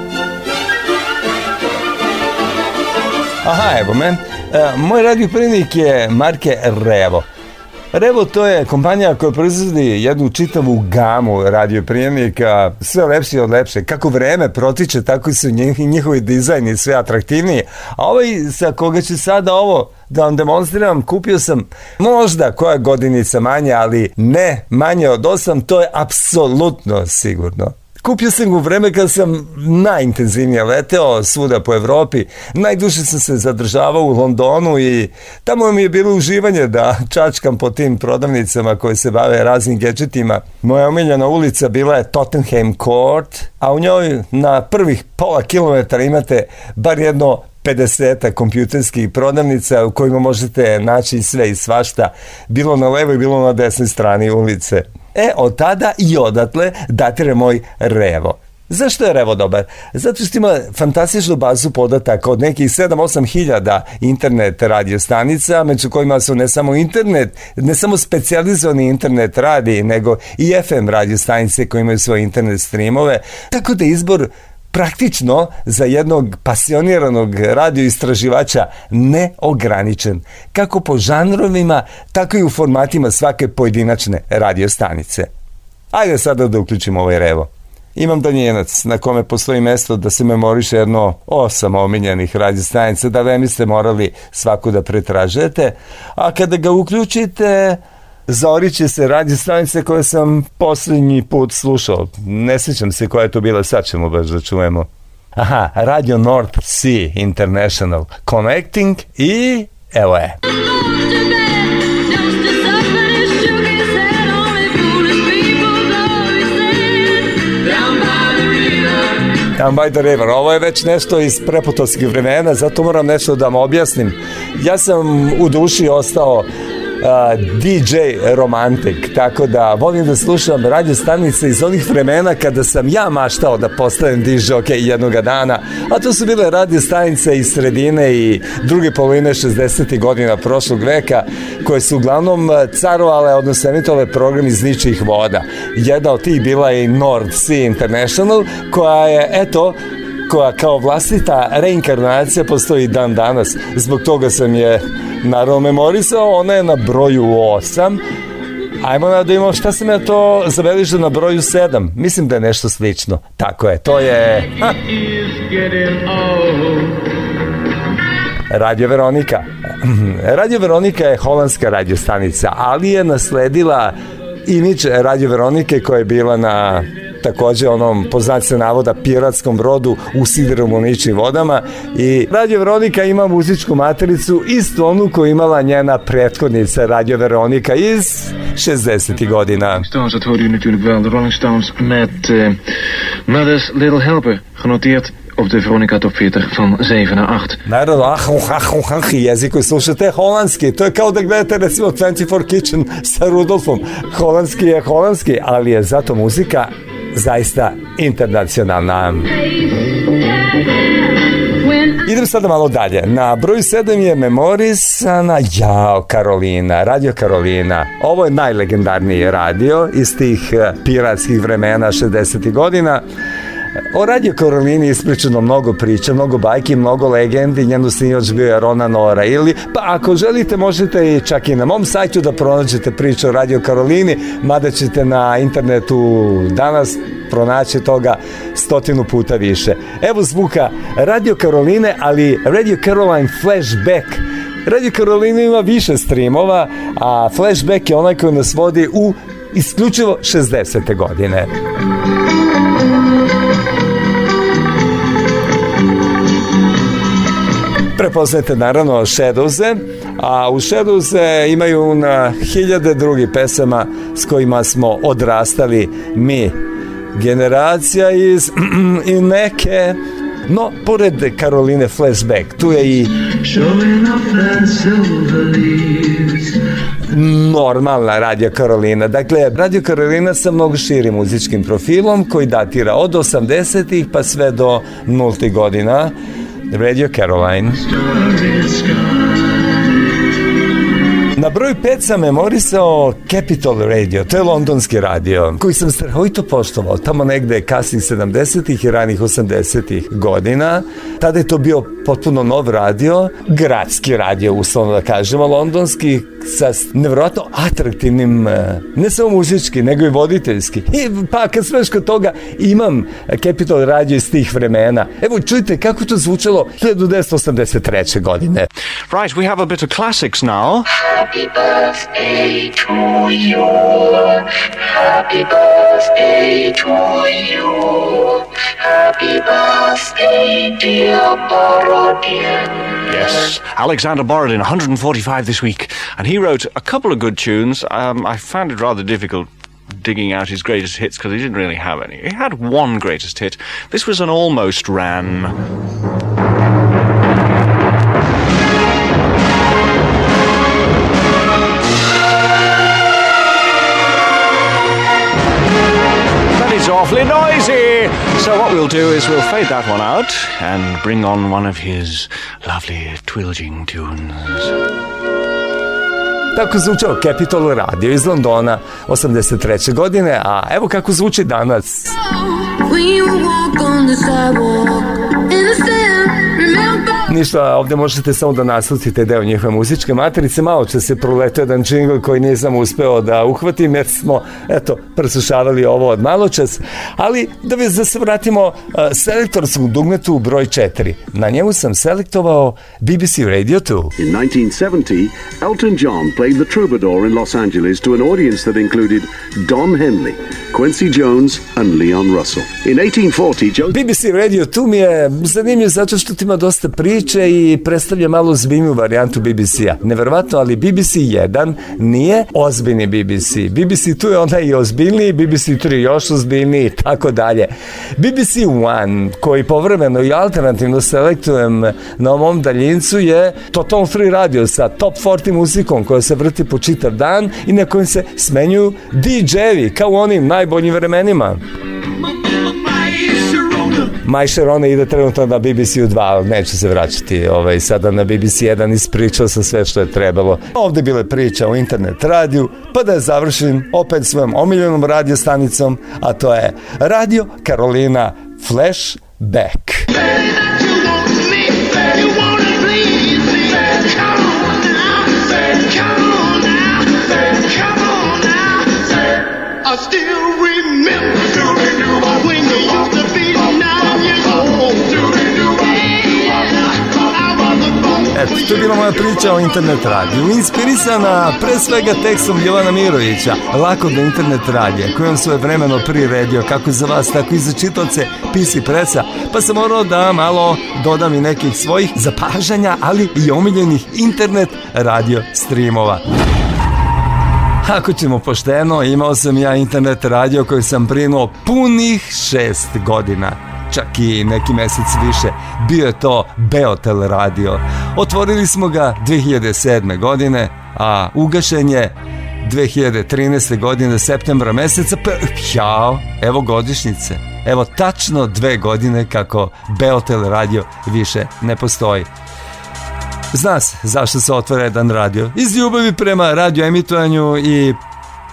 Aha, evo me. Moj radioprijemnik je marke Revo. Revo to je kompanija koja proizvodi jednu čitavu gamu radioprijemnika, sve lepše od lepše. Kako vreme protiče, tako su njihovi dizajni sve atraktivniji. A ovaj sa koga ću sada ovo da vam demonstriram, kupio sam možda koja godinica manje, ali ne manje od 8, to je apsolutno sigurno. Kupio sam ga u vreme kad sam najintenzivnije leteo svuda po Evropi. Najduže sam se zadržavao u Londonu i tamo mi je bilo uživanje da čačkam po tim prodavnicama koje se bave raznim gadgetima. Moja omiljena ulica bila je Tottenham Court, a u njoj na prvih pola kilometra imate bar jedno 50 kompjuterskih prodavnica u kojima možete naći sve i svašta, bilo na levoj, bilo na desnoj strani ulice. Od tada i odatle datira moj Revo. Zašto je Revo dobar? Zato što ima fantastičnu bazu podataka od nekih 7-8 hiljada internet radio stanica, među kojima su ne samo internet, ne samo specijalizovani internet radi, nego i FM radio stanice koje imaju svoje internet streamove, tako da izbor praktično za jednog pasioniranog radioistraživača neograničen, kako po žanrovima, tako i u formatima svake pojedinačne radiostanice. Ajde sada da uključimo ovaj Revo. Imam danjenac na kome postoji mesto da se memoriše jedno 8 omiljenih radiostanica, da ne biste morali svaku da pretražete, a kada ga uključite, zaoriće se radiostanice koje sam posljednji put slušao. Ne sjećam se koja je to bila, sad ćemo baš da čujemo. Aha, Radio North Sea International Connecting i evo je. Down by the river. Ovo je već nešto iz preputovskih vremena, zato moram nešto da vam objasnim. Ja sam u duši ostao DJ romantik, tako da volim da slušam radio stanice iz onih vremena kada sam ja maštao da postanem DJ jednoga dana, a to su bile radio stanice iz sredine i druge polovine 60. godina prošlog veka, koje su uglavnom carovale, odnosno emitovale program iz ničijih voda. Jedna od tih bila je North Sea International, koja je, koja kao vlastita reinkarnacija postoji dan danas. Zbog toga sam je naravno memorisao. Ona je na broju 8. Ajmo da imamo šta sam ja to zabeležio na broju 7. Mislim da je nešto slično. Tako je, to je Radio Veronika. Radio Veronika je holandska radiostanica, ali je nasledila imidž Radio Veronike koja je bila na takođe onom, po znaci navoda, piratskom brodu u sideromoničnim vodama, i Radio Veronika ima muzičku matricu istu onu koju imala njena prethodnica Radio Veronika iz 60. godina. Stones, dat hoorde u natuurlijk wel. De Rolling Stones met Mother's Little Helper, genoteerd op de Veronica Top 40 van 7 na 8. Naravno, jezik koji slušate je holandski. To je kao da gledate recimo 24 Kitchen sa Rudolfom. Holandski je holandski, ali je zato muzika zaista internacionalna. Idem sada malo dalje. Na broju 7 je memorisana Karolina, Radio Karolina. Ovo je najlegendarniji radio iz tih piratskih vremena 60. godina. O Radio Karolini ispričano mnogo priča, mnogo bajki, mnogo legendi, njenu snimač bio je Ronan O'Reilly, pa ako želite možete i čak i na mom sajtu da pronađete priču o Radio Karolini, mada ćete na internetu danas pronaći toga 100 puta više. Evo zvuka Radio Karoline, ali Radio Caroline Flashback. Radio Karolina ima više streamova, a Flashback je onaj koji nas vodi u isključivo 60. godine. Prepoznajte naravno Shadowse, a u Shadowse imaju na hiljade drugih pesama s kojima smo odrastali mi, generacija iz i neke. No, pored Karoline Flashback, tu je i normalna Radio Karolina. Dakle, Radio Karolina sa mnogo širim muzičkim profilom koji datira od 80-ih pa sve do 0-ih godina. Radio Caroline. Na broj 5 sam memorisao Capital Radio, to je londonski radio, koji sam strahovito poštovao, tamo negde kasnih 70-ih i ranih 80-ih godina. Tada je to bio potpuno nov radio, gradski radio, uslovno da kažemo, londonski, sa nevjerojatno atraktivnim, ne samo muzički, nego i voditeljski. I pa kad sveš kod toga, imam Capital Radio iz tih vremena. Evo, čujte kako to zvučalo 1983. godine. Right, we have a bit of classics now. Happy birthday to you. Happy birthday to you. Happy birthday, dear Borodin. Yes, Alexander Borodin, 145 this week, and he wrote a couple of good tunes. I found it rather difficult digging out his greatest hits because he didn't really have any. He had one greatest hit. This was an almost ran. It's awfully noisy. So what we'll do is we'll fade that one out and bring on one of his lovely twilging tunes. Tako zvučao Capital Radio iz Londona 83. godine, a evo kako zvuči danas. Ništa, ovdje možete samo da naslutite deo njihove muzičke matrice. Malo će se proletio jedan džingl koji nisam uspeo da uhvatim jer smo, eto, preslušavali ovo od maločas. Ali da se vratimo selektorskom dugmetu broj 4. Na njemu sam selektovao BBC Radio 2. In 1970, Elton John played the Troubadour in Los Angeles to an audience that included Don Henley, Quincy Jones and Leon Russell. In 1840, BBC Radio 2 mi je zanimljiv zato što ima dosta priče i predstavlja malo zbiljniju varijantu BBC-a. Neverovatno, ali BBC 1 nije ozbiljni BBC. BBC 2 je onaj i ozbiljniji, BBC 3 još ozbiljniji i tako dalje. BBC 1, koji povremeno i alternativno selektujem na ovom daljincu, je total free radio sa top 40 muzikom koja se vrti po čitav dan i na kojem se smenjuju DJ-evi kao u onim najboljim vremenima. My Sharona ide trenutno na BBC-u 2, ali neću se vraćati sada na BBC 1, ispričao sam sve što je trebalo. Ovdje bile priča o internet radiju, pa da je završim opet svojom omiljenom radio stanicom, a to je Radio Karolina Flashback. I still remember when you used to be 9 years old. Eto, to je bila moja priča o internet radiju, inspirisana pre svega tekstom Jovana Mirovića, Lako do internet radija, kojom svoje vremeno priredio kako za vas, tako i za čitaoce PC Pressa, pa sam morao da malo dodam i nekih svojih zapažanja, ali i omiljenih internet radio streamova. Ako ćemo pošteno, imao sam ja internet radio koji sam brinuo punih 6 godina. Čak i neki mesec više. Bio je to Beotel radio. Otvorili smo ga 2007. godine, a ugašen je 2013. godine septembra meseca. Jao, evo godišnjice. Evo tačno 2 godine kako Beotel radio više ne postoji. Zna se zašto se otvara jedan radio. Iz ljubavi prema radio emitovanju i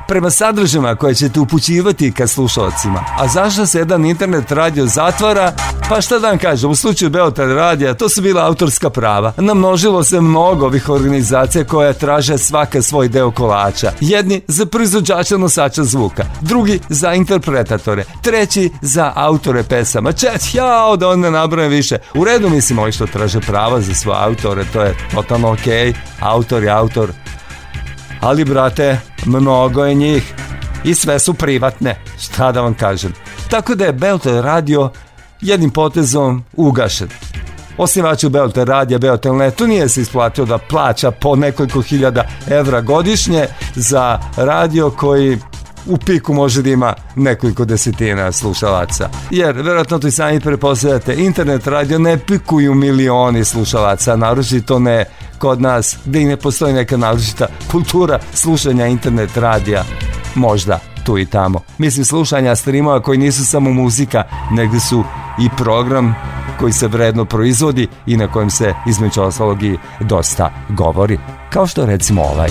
prema sadržajima koje ćete upućivati ka slušalcima. A zašto se jedan internet radio zatvara? Pa šta da vam kažem, u slučaju Beograd radija to su bila autorska prava. Namnožilo se mnogo ovih organizacija koje traže svaka svoj deo kolača. Jedni za proizvođača nosača zvuka, drugi za interpretatore, treći za autore pesama, da on ne nabrojim više. U redu, mislim, ovi što traže prava za svoje autore, to je totalno okej, autor je autor. Ali, brate, mnogo je njih i sve su privatne, šta da vam kažem. Tako da je Beograd radio jednim potezom ugašen. Osnivaču Beograd radija, Beotelnetu, nije se isplatio da plaća po nekoliko hiljada evra godišnje za radio koji u piku može da ima nekoliko desetina slušalaca. Jer, verovatno to i sami prepostavljate, internet radio ne pikuju milioni slušalaca, naročito ne kod nas, gde i ne postoji neka naročita kultura slušanja internet radija. Možda tu i tamo. Mislim, slušanja streamova koji nisu samo muzika, nego su i program koji se vredno proizvodi i na kojem se između ostalog i dosta govori. Kao što recimo ovaj.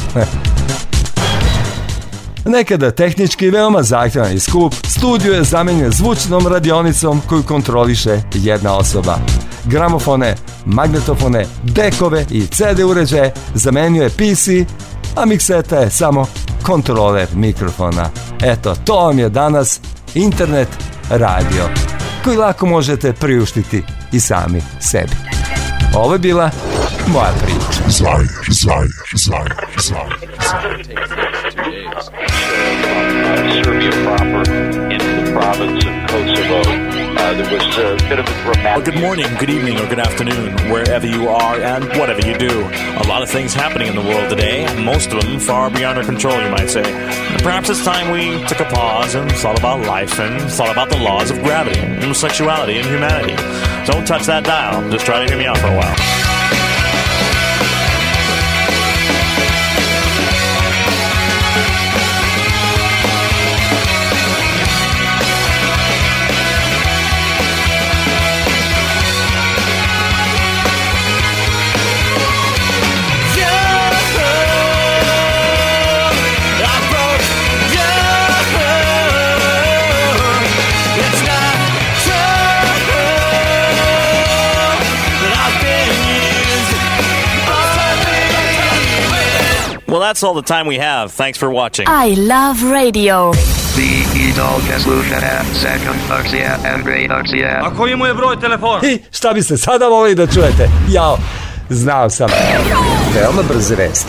Nekada tehnički veoma zahtjevan i skup, studio je zamenjen zvučnom radionicom koju kontroliše jedna osoba. Gramofone, magnetofone, dekove i CD uređaje zamenio je PC, a mikseta je samo kontroler mikrofona. Eto, to vam je danas internet radio, koji lako možete priuštiti i sami sebi. Ovo je bila moja priča. Serbia proper into the province of Kosovo. There was a bit of a dramatic... Well, good morning, good evening, or good afternoon, wherever you are and whatever you do. A lot of things happening in the world today, most of them far beyond our control, you might say. Perhaps it's time we took a pause and thought about life and thought about the laws of gravity and sexuality and humanity. Don't touch that dial, just try to hear me out for a while. Well, that's all the time we have. Thanks for watching. I love radio. A koji mu je broj telefona? I šta biste sada volili da čujete? Jao, znao sam. Veoma brze vesti.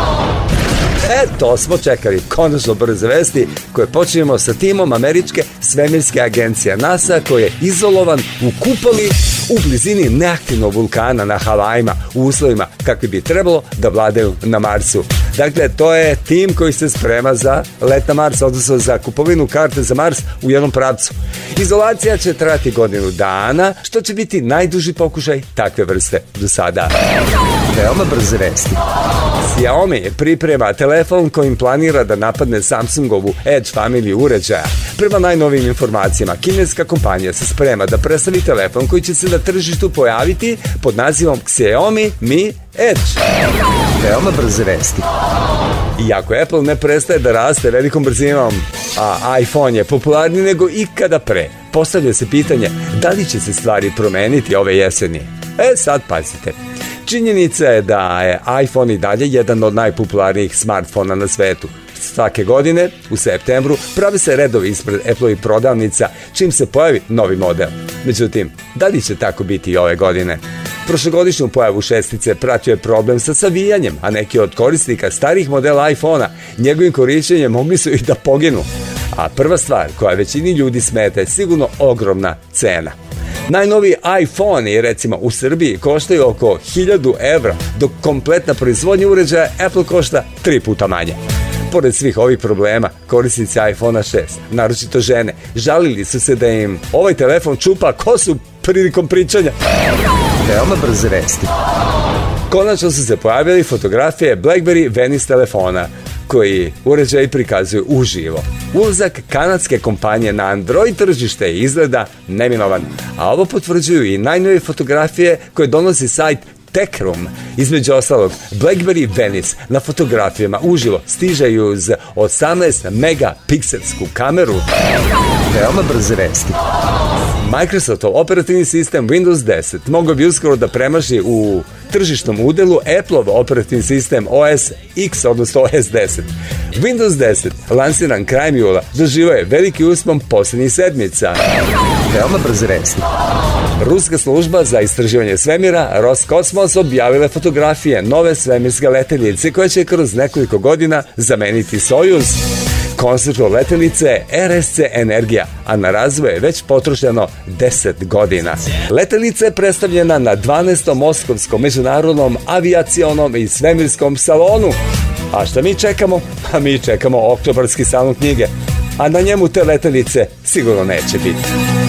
To smo čekali, konačno brze vesti koje počinjemo sa timom američke svemirske agencije NASA koji je izolovan u kupoli u blizini neaktivnog vulkana na Havajima u uslovima kakvi bi trebalo da vladaju na Marsu. Dakle, to je tim koji se sprema za let na Mars, odnosno za kupovinu karte za Mars u jednom pravcu. Izolacija će trajati godinu dana, što će biti najduži pokušaj takve vrste do sada. Veoma brze vesti. Xiaomi priprema telefon kojim planira da napadne Samsungovu Edge familiju uređaja. Prema najnovijim informacijama, kineska kompanija se sprema da predstavi telefon koji će se na tržištu pojaviti pod nazivom Xiaomi Mi Edge. Veoma brze vesti. Iako Apple ne prestaje da raste velikom brzinom, a iPhone je popularniji nego ikada pre, postavlja se pitanje da li će se stvari promeniti ove jeseni. Sad pazite. Činjenica je da je iPhone i dalje jedan od najpopularnijih smartfona na svetu. Svake godine, u septembru, prave se redovi ispred Apple-ovih prodavnica čim se pojavi novi model. Međutim, da li će tako biti i ove godine? Prošlogodišnju pojavu šestice pratio je problem sa savijanjem, a neki od korisnika starih modela iPhone-a njegovim korišćenjem mogli su i da poginu. A prva stvar koja većini ljudi smeta je sigurno ogromna cena. Najnoviji iPhone, recimo u Srbiji, koštaju oko 1000 evra, dok kompletna proizvodnja uređaja Apple košta 3 puta manje. Pored svih ovih problema, korisnici iPhone 6, naročito žene, žalili su se da im ovaj telefon čupa kosu prilikom pričanja. Veoma brze vesti. Konačno su se pojavili fotografije BlackBerry Venice telefona, koji uređaj prikazuju uživo. Ulazak kanadske kompanije na Android tržište izgleda neminovan, a ovo potvrđuju i najnovije fotografije koje donosi sajt Tech Room. Između ostalog, BlackBerry Venice na fotografijama uživo stiže uz 18 megapikselsku kameru. Veoma brze vesti. Microsoftov operativni sistem Windows 10 mogao bi uskoro da premaši u tržišnom udelu Appleov operativni sistem OS X, odnosno OS 10. Windows 10, lansiran krajem jula, doživao je veliki uspon posljednjih sedmica. Veoma brze vesti. Ruska služba za istraživanje svemira Roskosmos objavila fotografije nove svemirske letelice koja će kroz nekoliko godina zameniti Sojuz. Konceptu letelice RSC Energija, a na razvoj je već potrošeno 10 godina. Letelica je predstavljena na 12. Moskovskom međunarodnom avijacionom i svemirskom salonu. A šta mi čekamo? A mi čekamo oktobarski salon knjige, a na njemu te letelice sigurno neće biti.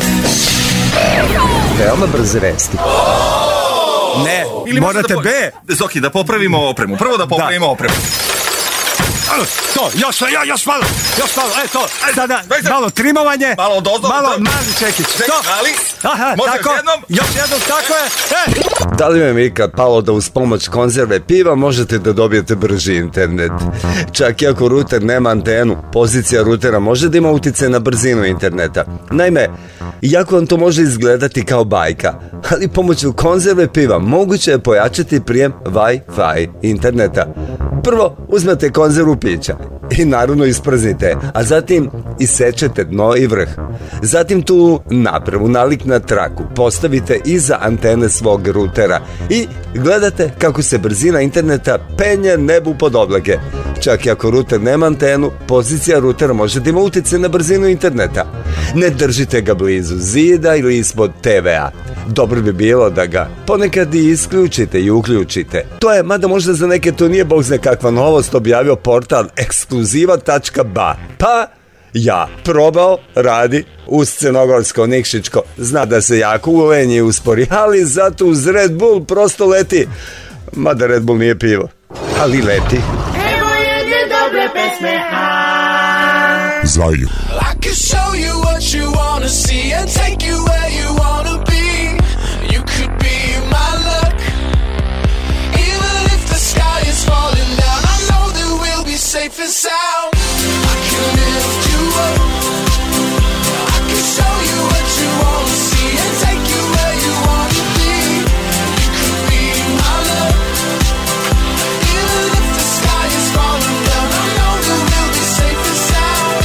Veoma brze vesti. Ne, morate B. Zoki, da popravimo opremu. Prvo da popravimo opremu. To, još malo, to, sada malo trimovanje, malo dozdo, malo mali čekić, to, aha, tako, još jednom, tako je, Da li vam je ikad palo da uz pomoć konzerve piva možete da dobijete brži internet? Čak i ako ruter nema antenu, pozicija rutera može da ima utjecaj na brzinu interneta. Naime, iako vam to može izgledati kao bajka, ali pomoću konzerve piva moguće je pojačati prijem Wi-Fi interneta. Prvo, uzmete konzervu pića i naravno isprznite, a zatim isečete dno i vrh. Zatim tu napravu nalik na traku postavite iza antene svog rutera i gledate kako se brzina interneta penje nebu pod oblake. Čak i ako ruter nema antenu, pozicija rutera može da ima utjecaj na brzinu interneta. Ne držite ga blizu zida ili ispod TV-a. Dobro bi bilo da ga ponekad i isključite i uključite. To je, mada možda za neke to nije bog zna kakva novost, objavio portal ekskluziva.ba. Pa ja probao, radi, uz crnogorsko Nikšićko, zna da se jako uvenji uspori, ali zato uz Red Bull prosto leti. Mada Red Bull nije pivo, ali leti. Evo jedne dobre pesme, Zaju. I can show you what you wanna see and take you where you wanna be. You could be my luck. Even if the sky is falling down, I know that we'll be safe and sound. I can lift you up. I can show you what you wanna see and take you where you wanna be. You could be my luck. Even if the sky is falling down, I know that we'll be safe and sound.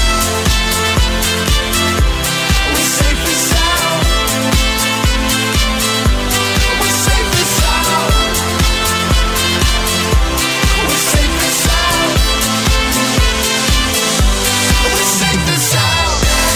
We're safe and sound. We're safe and sound. We're safe and sound. We're safe and sound.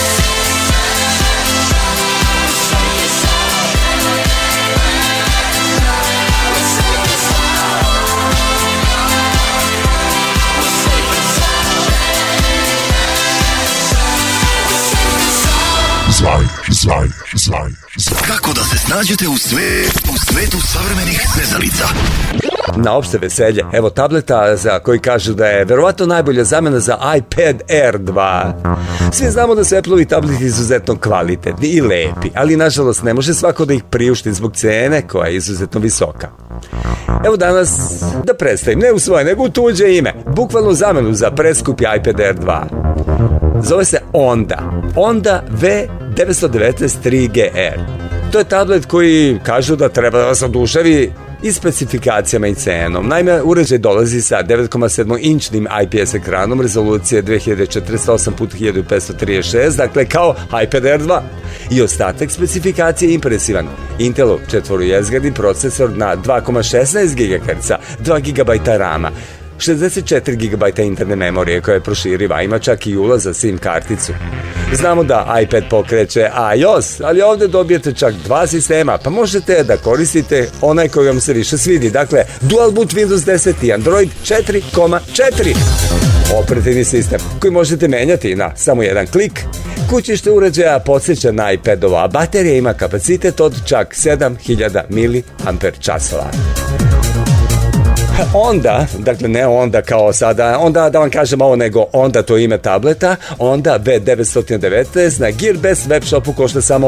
Zaj. Kako da se snađete u svetu savremenih svezalica? Na opšte veselje, evo tableta za koji kažu da je verovatno najbolja zamena za iPad Air 2. Svi znamo da su Apple-ovi tableti izuzetno kvalitetni i lepi, ali nažalost ne može svako da ih priušti zbog cene koja je izuzetno visoka. Evo danas da predstavim, ne u svoje, nego u tuđe ime, bukvalno zamenu za preskupi iPad Air 2. Zove se Onda V919 3GR. To je tablet koji kažu da treba da vas oduševi i specifikacijama i cenom. Naime, uređaj dolazi sa 9,7-inčnim IPS ekranom rezolucije 2048x1536, dakle kao iPad Air 2. I ostatak specifikacije je impresivan. Intelov četvorojezgradni procesor na 2,16 GHz, 2 GB RAM-a, 64 GB interne memorije koja je proširiva, ima čak i ulaz za SIM karticu. Znamo da iPad pokreće iOS, ali ovdje dobijete čak dva sistema, pa možete da koristite onaj koji vam se više svidi. Dakle, Dual Boot Windows 10 i Android 4,4. Operativni sistem koji možete menjati na samo jedan klik. Kućište uređaja podsjeća na iPadova, a baterija ima kapacitet od čak 7000 mAh. Onda, dakle ne onda kao sada, onda da vam kažem ovo, nego onda to ime tableta, onda V919 na Gearbest web shopu košta samo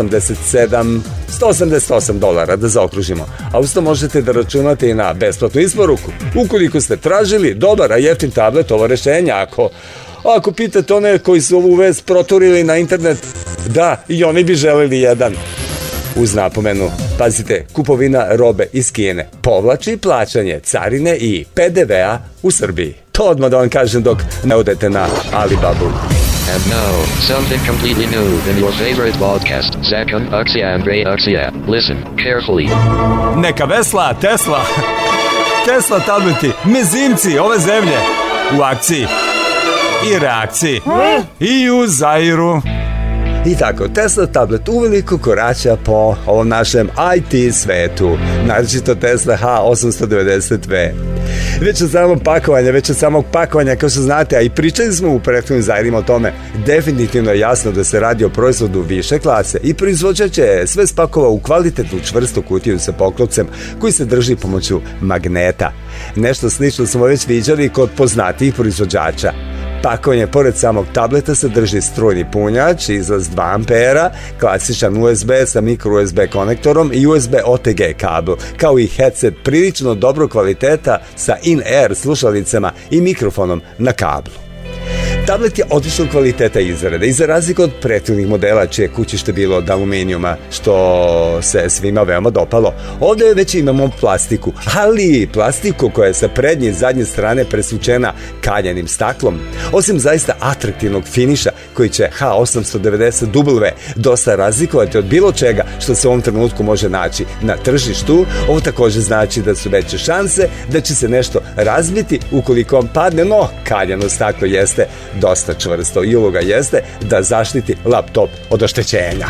$188, da zaokružimo. A usto možete da računate i na besplatnu isporuku. Ukoliko ste tražili dobar, a jeftin tablet, ovo rešenje, ako pitate one koji su ovu vest proturili na internet, da, i oni bi želeli jedan. Uz napomenu, pazite, kupovina robe iz Kine povlači plaćanje carine i PDV-a u Srbiji. To odmah da vam kažem dok ne odete na Alibabu. And now, something completely new than your favorite podcast, Zakon Akcija and Bey Akcija. Listen carefully. Neka vesla, Tesla tableti, mezimci ove zemlje u akciji i reakciji i u Zairu. I tako, Tesla tablet uveliko korača po ovom našem IT svetu, naročito Tesla H890V. Već od samog pakovanja, kao što znate, a i pričali smo u prethodnim Zairima o tome, definitivno je jasno da se radi o proizvodu više klase i proizvođač je sve spakovao u kvalitetnu čvrstu kutiju sa poklopcem koji se drži pomoću magneta. Nešto slično smo već viđali kod poznatijih proizvođača. Pakovanje pored samog tableta sadrži strujni punjač, izlaz 2 ampera, klasičan USB sa micro USB konektorom i USB OTG kabel, kao i headset prilično dobro kvaliteta sa in-air slušalicama i mikrofonom na kablu. Tablet je odličnog kvaliteta izrade i za razliku od prethodnih modela čije kućište bilo od aluminijuma, što se svima veoma dopalo, ovdje već imamo plastiku, ali plastiku koja je sa prednje i zadnje strane presvučena kaljenim staklom. Osim zaista atraktivnog finiša koji će H890W dosta razlikovati od bilo čega što se u ovom trenutku može naći na tržištu, ovo također znači da su veće šanse da će se nešto razbiti ukoliko vam padne, no kaljeno staklo jeste dosta čvrsto i uloga jeste da zaštiti laptop od oštećenja.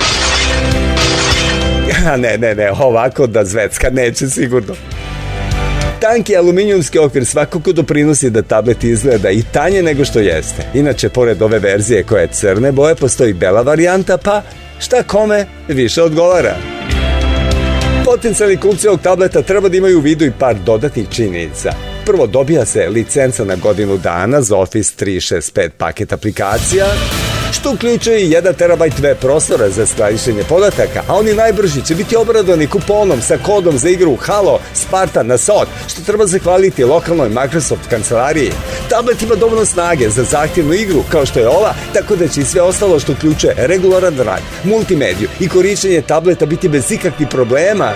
Ne, ovako da zvecka neće sigurno. Tanki aluminijumski okvir svakako doprinosi da tablet izgleda i tanje nego što jeste. Inače, pored ove verzije koja je crne boje, postoji bela varijanta, pa šta kome više odgovara. Potencijalni kupci ovog tableta treba da imaju u vidu i par dodatnih činjenica. Prvo, dobija se licenca na godinu dana za Office 365 paket aplikacija, što uključuje i 1 terabajt web prostora za skladištenje podataka, a oni najbrži će biti obradovani kuponom sa kodom za igru Halo Spartan na SOT, što treba zahvaliti lokalnoj Microsoft kancelariji. Tablet ima dovoljno snage za zahtjevnu igru kao što je ova, tako da će i sve ostalo što uključuje regularan rad, multimediju i korištenje tableta biti bez ikakvih problema.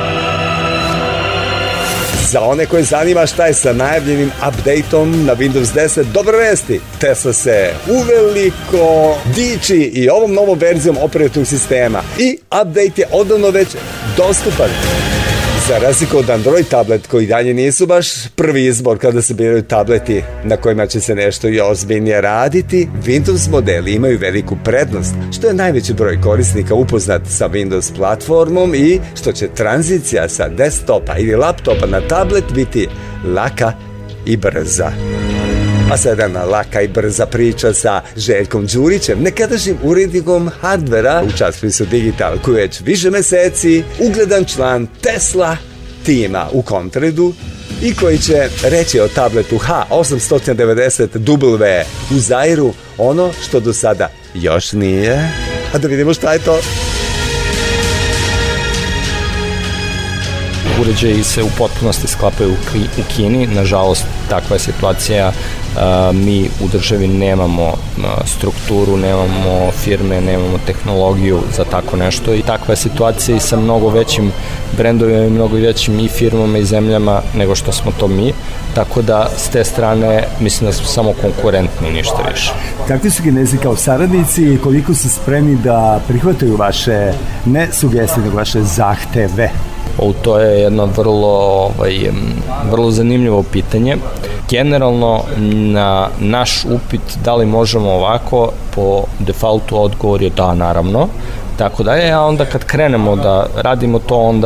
Za one koje zanima šta je sa najavljenim updateom na Windows 10, dobre vesti. Tesla se uveliko diči i ovom novom verzijom operativnog sistema i update je odavno već dostupan. Za razliku od Android tablet koji dalje nisu baš prvi izbor kada se biraju tableti na kojima će se nešto i ozbiljnije raditi, Windows modeli imaju veliku prednost, što je najveći broj korisnika upoznat sa Windows platformom i što će tranzicija sa desktopa ili laptopa na tablet biti laka i brza. A sada jedna laka i brza priča sa Željkom Đurićem, nekadašnjim urednikom hardvera u časopisu Digital, koji već više meseci ugledan član Tesla tima u Kontredu i koji će reći o tabletu H890W u Zairu ono što do sada još nije. A da vidimo šta je to. Uređaji se u potpunosti sklapaju u Kini, nažalost takva je situacija, mi u državi nemamo strukturu, nemamo firme, nemamo tehnologiju za tako nešto i takva je situacija i sa mnogo većim brendovima i mnogo većim i firmama i zemljama nego što smo to mi, tako da s te strane mislim da smo samo konkurentni, ništa više. Kakvi su Kinezi kao saradnici i koliko su spremni da prihvataju vaše ne sugestije, nego vaše zahteve? To je jedno vrlo zanimljivo pitanje. Generalno na naš upit da li možemo ovako, po defaultu odgovor je da, naravno. Tako da a onda kad krenemo da radimo to, onda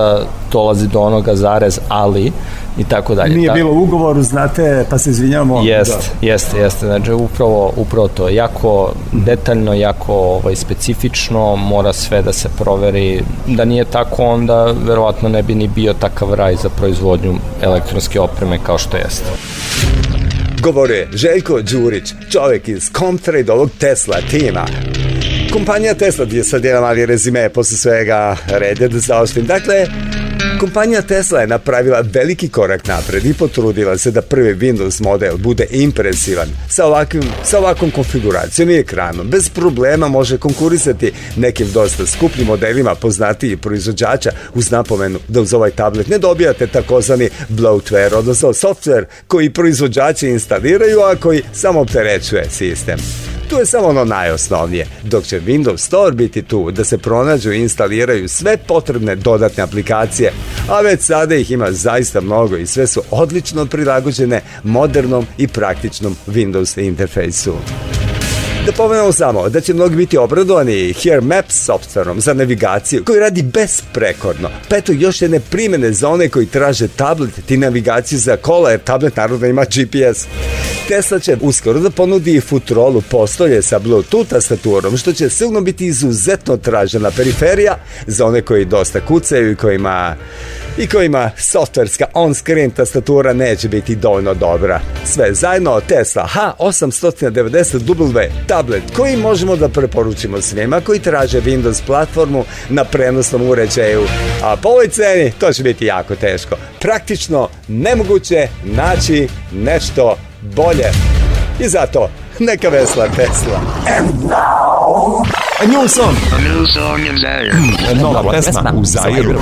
dolazi do onoga zarez, ali i tako dalje. Nije bilo u ugovoru, znate, pa se izvinjavamo. Jeste. Znači, upravo to. Jako detaljno, jako specifično, mora sve da se proveri. Da nije tako, onda verovatno ne bi ni bio takav raj za proizvodnju elektronske opreme kao što jeste. Govore Željko Đurić, čovjek iz Comtrade ovog Tesla tima. Kompanija Tesla, gdje sad jedan mali rezime posle svega rede da zaostim. Dakle, kompanija Tesla je napravila veliki korak napred i potrudila se da prvi Windows model bude impresivan sa ovakvom konfiguracijom i ekranom. Bez problema može konkurisati nekim dosta skupljim modelima poznatijih proizvođača, uz napomenu da uz ovaj tablet ne dobijate takozvani bloatware, odnosno software koji proizvođači instaliraju, a koji samo opterećuje sistem. Tu je samo ono najosnovnije, dok će Windows Store biti tu da se pronađu i instaliraju sve potrebne dodatne aplikacije, a već sada ih ima zaista mnogo i sve su odlično prilagođene modernom i praktičnom Windows interfejsu. Da pomenemo samo da će mnogi biti obradovani Here Maps softverom za navigaciju koji radi besprekorno. Pa eto još jedne primjene za one koji traže tablet i navigaciju za kola, jer tablet naravno ima GPS. Tesla će uskoro da ponudi futrolu postolje sa Bluetooth tastaturom, što će sigurno biti izuzetno tražena periferija za one koji dosta kucaju i kojima softverska on-screen tastatura neće biti dovoljno dobra. Sve zajedno Tesla H890W tablet koji možemo da preporučimo svima koji traže Windows platformu na prenosnom uređaju, a po ovoj ceni to će biti jako teško. Praktično nemoguće naći nešto bolje. I zato neka vesla Tesla. And now a new song. A new song in Zaire. Nova pesma u Zairu.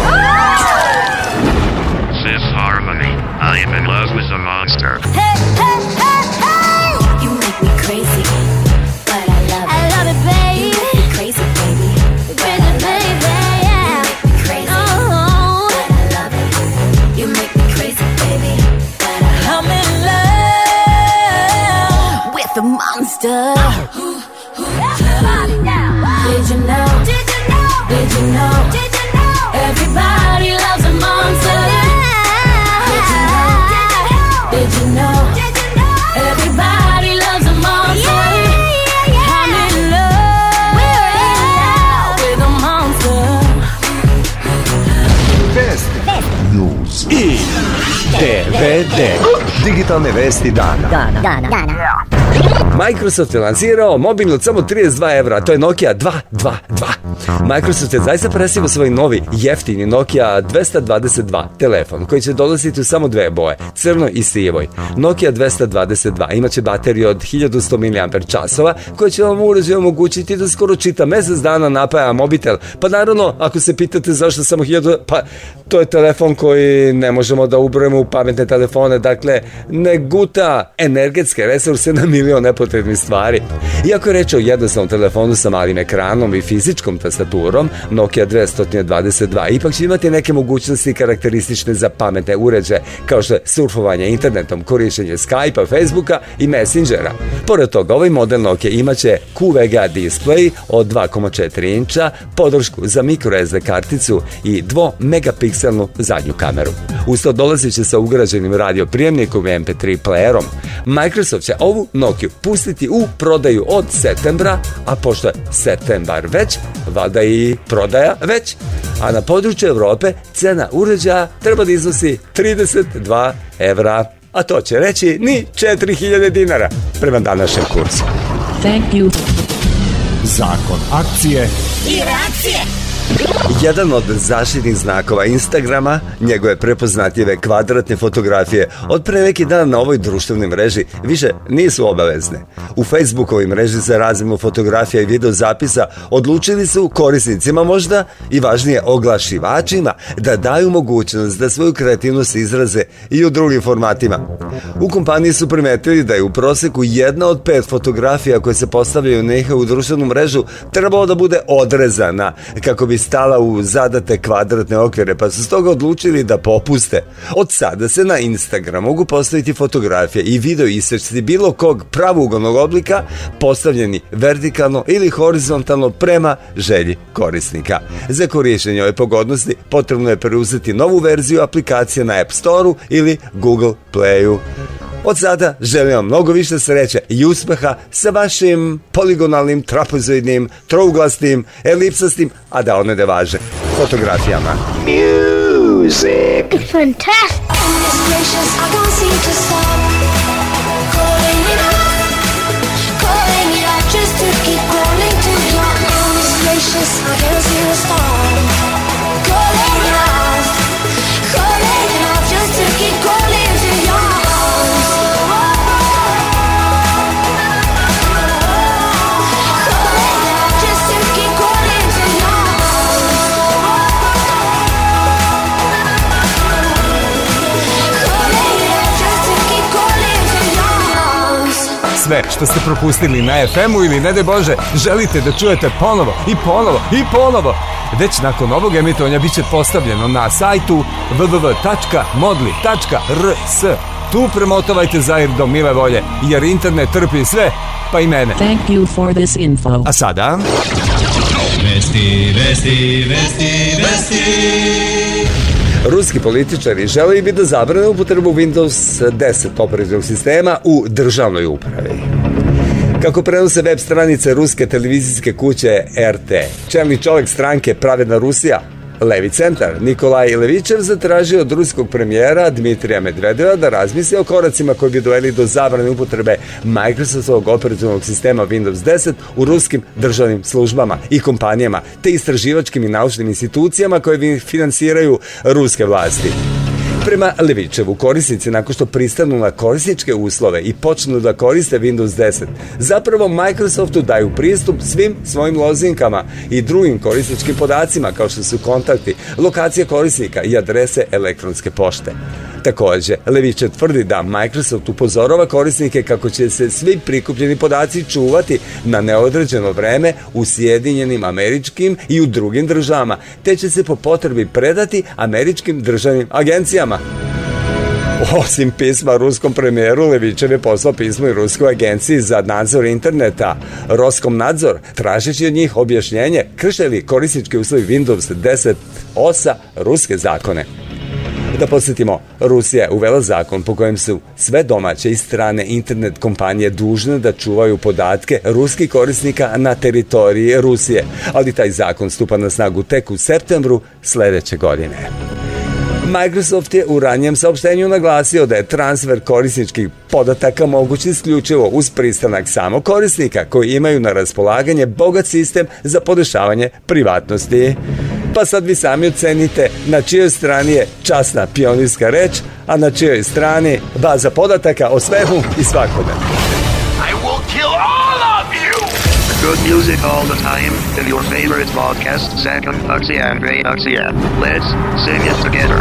Fifth Harmony. I am in love with a monster. Hey, hey, hey, hey! You make me crazy, but I love it. I love it, baby. You make me crazy, baby. Crazy, baby, yeah. You make me crazy, but I love it. You make me crazy, baby, but I'm in love with the monster. Did you know? Did you know? Did you know? Did you know? Everybody loves a monster. Did you know? Did you know? Everybody loves a monster. I'm in love. We're in love with a monster. Vest, news i DVD. Digitalne vesti dana. Microsoft je lansirao mobilno od samo 32 evra, to je Nokia 222. Microsoft je zaista prestigao svoj novi jeftini Nokia 222 telefon koji će dolaziti u samo dve boje, crnoj i sivoj. Nokia 222 imaće bateriju od 1100 mAh koja će vam uređaj omogućiti da skoro čita mesec dana napaja mobitel. Pa naravno, ako se pitate zašto samo 1000, pa to je telefon koji ne možemo da ubrojimo u pametne telefone, dakle ne guta energetske resurse na milion nepotrebnih stvari. Iako je reč o jednostavnom telefonu sa malim ekranom i fizičkom tastaturom, Nokia 222 ipak će imati neke mogućnosti karakteristične za pametne uređaje, kao što je surfovanje internetom, korištenje Skype-a, Facebooka i Messengera. Pored toga, ovaj model Nokia imaće QVGA display od 2,4 inča, podršku za microSD karticu i 2-megapikselnu zadnju kameru. Uz to dolazit će sa ugrađenim radioprijemnikom i MP3 playerom. Microsoft će ovu Nokiju pustiti u prodaju od septembra, a pošto je septembar već, valjda i prodaja već, a na području Evrope cena uređaja treba da iznosi 32 evra, a to će reći ni 4000 dinara prema današnjem kursu. Thank you. Zakon akcije I reakcije. Jedan od zaštitnih znakova Instagrama, njegove prepoznatljive kvadratne fotografije od pre neki dan na ovoj društvenoj mreži više nisu obavezne. U Facebookovoj mreži za razmjenu fotografija i video zapisa odlučili su korisnicima, možda i važnije oglašivačima, da daju mogućnost da svoju kreativnost izraze i u drugim formatima. U kompaniji su primetili da je u proseku 1 od 5 fotografija koje se postavljaju na njihovu društvenu mrežu trebalo da bude odrezana kako bi stala upala u zadate kvadratne okvire, pa su stoga odlučili da popuste. Od sada se na Instagram mogu postaviti fotografije i video isečci bilo kog pravougalnog oblika postavljeni vertikalno ili horizontalno prema želji korisnika. Za korištenje ove pogodnosti potrebno je preuzeti novu verziju aplikacije na App Store-u ili Google Play-u. Od sada želim vam mnogo više sreće i uspeha sa vašim poligonalnim, trapezoidnim, trouglastim, elipsastim, a da one ne važe, fotografijama. Music! It's fantastic! Goodness gracious, I can't seem to stop calling it out just to keep calling to you. Goodness gracious, I can't seem to stop calling it out just to keep calling to you. Sve što ste propustili na FM-u ili ne daj Bože želite da čujete ponovo i ponovo i ponovo, već nakon ovog emitovanja bit će postavljeno na sajtu www.modli.rs. Tu premotovajte zair do mile volje, jer internet trpi sve, pa i mene. Thank you for this info. A sada... Vesti. Ruski političari žele bi da zabrane upotrebu Windows 10 operativnog sistema u državnoj upravi. Kako prenose web stranice ruske televizijske kuće RT, čelni čovjek stranke Pravedna Rusija, Levi centar, Nikolaj Levičev zatražio od ruskog premijera Dmitrija Medvedeva da razmisli o koracima koji bi doveli do zabrane upotrebe Microsoftovog operativnog sistema Windows 10 u ruskim državnim službama i kompanijama, te istraživačkim i naučnim institucijama koje finansiraju ruske vlasti. Prema Levičevu, korisnici nakon što pristanu na korisničke uslove i počnu da koriste Windows 10, zapravo Microsoftu daju pristup svim svojim lozinkama i drugim korisničkim podacima kao što su kontakti, lokacije korisnika i adrese elektronske pošte. Takođe, Levičev tvrdi da Microsoft upozorava korisnike kako će se svi prikupljeni podaci čuvati na neodređeno vreme u Sjedinjenim Američkim i u drugim državama, te će se po potrebi predati američkim državnim agencijama. Osim pisma ruskom premijeru, Levičev je poslao pismo i Ruskoj agenciji za nadzor interneta, Roskomnadzor, tražeći od njih objašnjenje krše li korisnički uslovi Windows 10 OS ruske zakone. Da podsjetimo, Rusija je uvela zakon po kojem su sve domaće i strane internet kompanije dužne da čuvaju podatke ruskih korisnika na teritoriji Rusije, ali taj zakon stupa na snagu tek u septembru sledeće godine. Microsoft je u ranijem saopštenju naglasio da je transfer korisničkih podataka moguć isključivo uz pristanak samog korisnika koji imaju na raspolaganje bogat sistem za podešavanje privatnosti. Pa sad vi sami ocenite na čijoj strani je časna pionirska reč, a na čijoj strani baza podataka o svemu i svakome. I will kill all of you! Good music all the time in your favorite podcast, Zack and Uxie and Ray Uxie. Let's sing it together.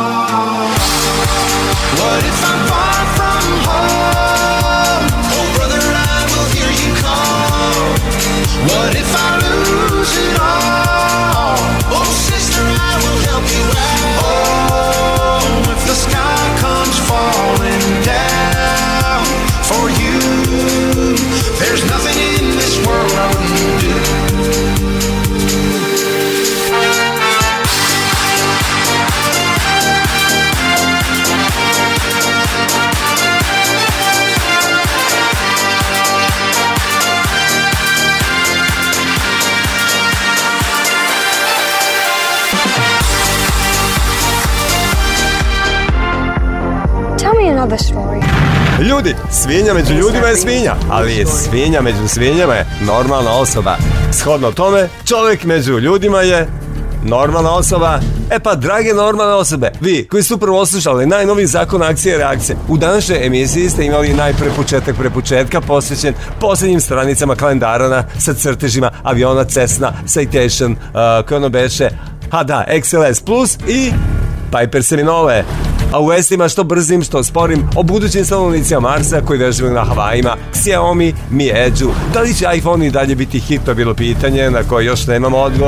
What if I'm far from home? Oh brother, I will hear you call. What if I lose it all? Oh sister, I will help you out. Oh, if the sky comes falling down for you, there's nothing in this world I wouldn't do. another story. Ljudi, svinja među ljudima je svinja, ali svinja među svinjama je normalna osoba. Shodno tome, čovjek među ljudima je normalna osoba. E pa, drage normalne osobe, vi koji su upravo oslušali najnoviji zakon akcije i reakcije, u današnjoj emisiji ste imali najpre početka posvećen posljednjim stranicama kalendarana sa crtežima aviona Cessna Citation, koje ono beše, XLS Plus i Piper Seminole. A u vestima što brzim, što sporim o budućim stanovnicima Marsa koji vežbaju na Havajima, Xiaomi, Mi Edge-u. Da li će iPhone i dalje biti hit, to je bilo pitanje na koje još nemamo odgovor.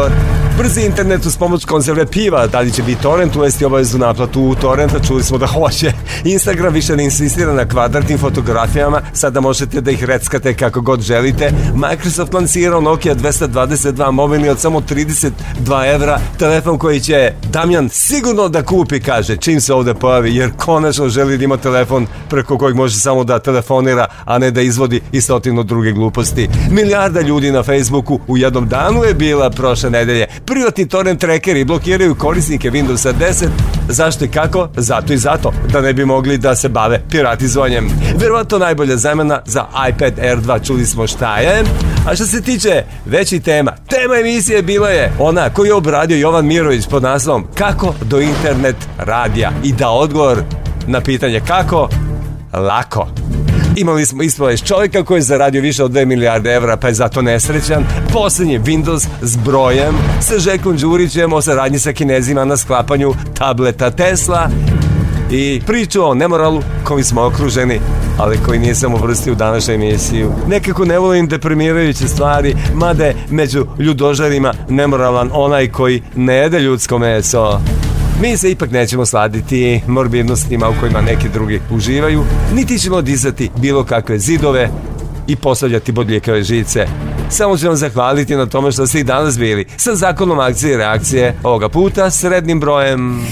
Brzi internet uz pomoć konzerve piva, da li će biti torrent, uvesti obaveznu naplatu torrenta, čuli smo da hoće. Instagram više ne insistira na kvadratnim fotografijama, sada možete da ih reckate kako god želite. Microsoft lansirao Nokia 222 mobilni od samo 32 evra, telefon koji će Damjan sigurno da kupi, kaže, čim se ovde pojavi, jer konačno želi da ima telefon preko kojeg može samo da telefonira, a ne da izvodi i stotinu druge gluposti. Milijarda ljudi na Facebooku u jednom danu je bila prošle nedelje. Privatni torrent trackeri blokiraju korisnike Windowsa 10. Zašto i kako? Zato i zato, da ne bi mogli da se bave piratizovanjem. Verovatno najbolja zamena za iPad Air 2, čuli smo šta je. A što se tiče većih tema emisije bila je ona koju je obradio Jovan Mirović pod naslovom Kako do internet radija, i da odgovor na pitanje kako, lako. Imali smo ispale čovjeka koji je zaradio više od 2 milijarde evra, pa je zato nesrećan. Poslednji Windows s brojem, sa Žekom Đurićem o saradnji sa Kinezima na sklapanju tableta Tesla i priču o nemoralu kojim smo okruženi, ali koji nisam uvrstio u današnju emisiju. Nekako ne volim deprimirajuće stvari, mada je među ljudožarima nemoralan onaj koji ne jede ljudsko meso. Mi se ipak nećemo sladiti morbidnostima u kojima neki drugi uživaju, niti ćemo dizati bilo kakve zidove i postavljati bodljikave žice. Samo ću vam zahvaliti na tome što ste i danas bili sa zakonom akcije i reakcije, ovoga puta srednim brojem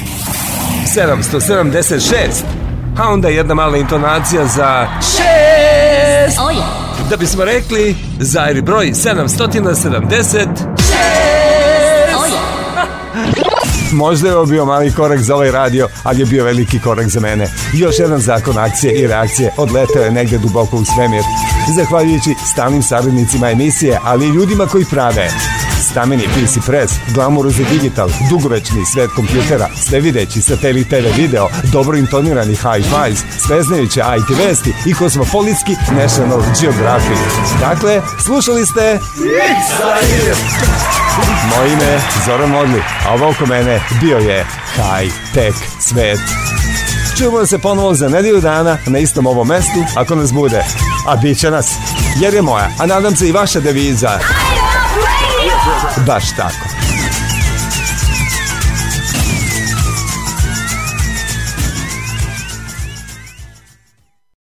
776, a onda jedna mala intonacija za 6, da bismo rekli zairi broj 776. Možda je ovo bio mali korak za ovaj radio, ali je bio veliki korak za mene. Još jedan zakon akcije i reakcije odletao je negde duboko u svemir. Zahvaljujući stalnim saradnicima emisije, ali i ljudima koji prave stameni PC Press, glamurozni digital, dugovečni svet kompjutera, svevideći satelit TV video, dobro intonirani hi-fis, sveznajuće IT vesti i kosmopolitski National Geographic. Dakle, slušali ste moje ime je Zoran Modli, a ovo oko mene bio je high-tech svet. Čujemo se ponovo za nedelju dana na istom ovom mestu, ako nas bude, a bit će nas, jer je moja, a nadam se i vaša deviza baš tako.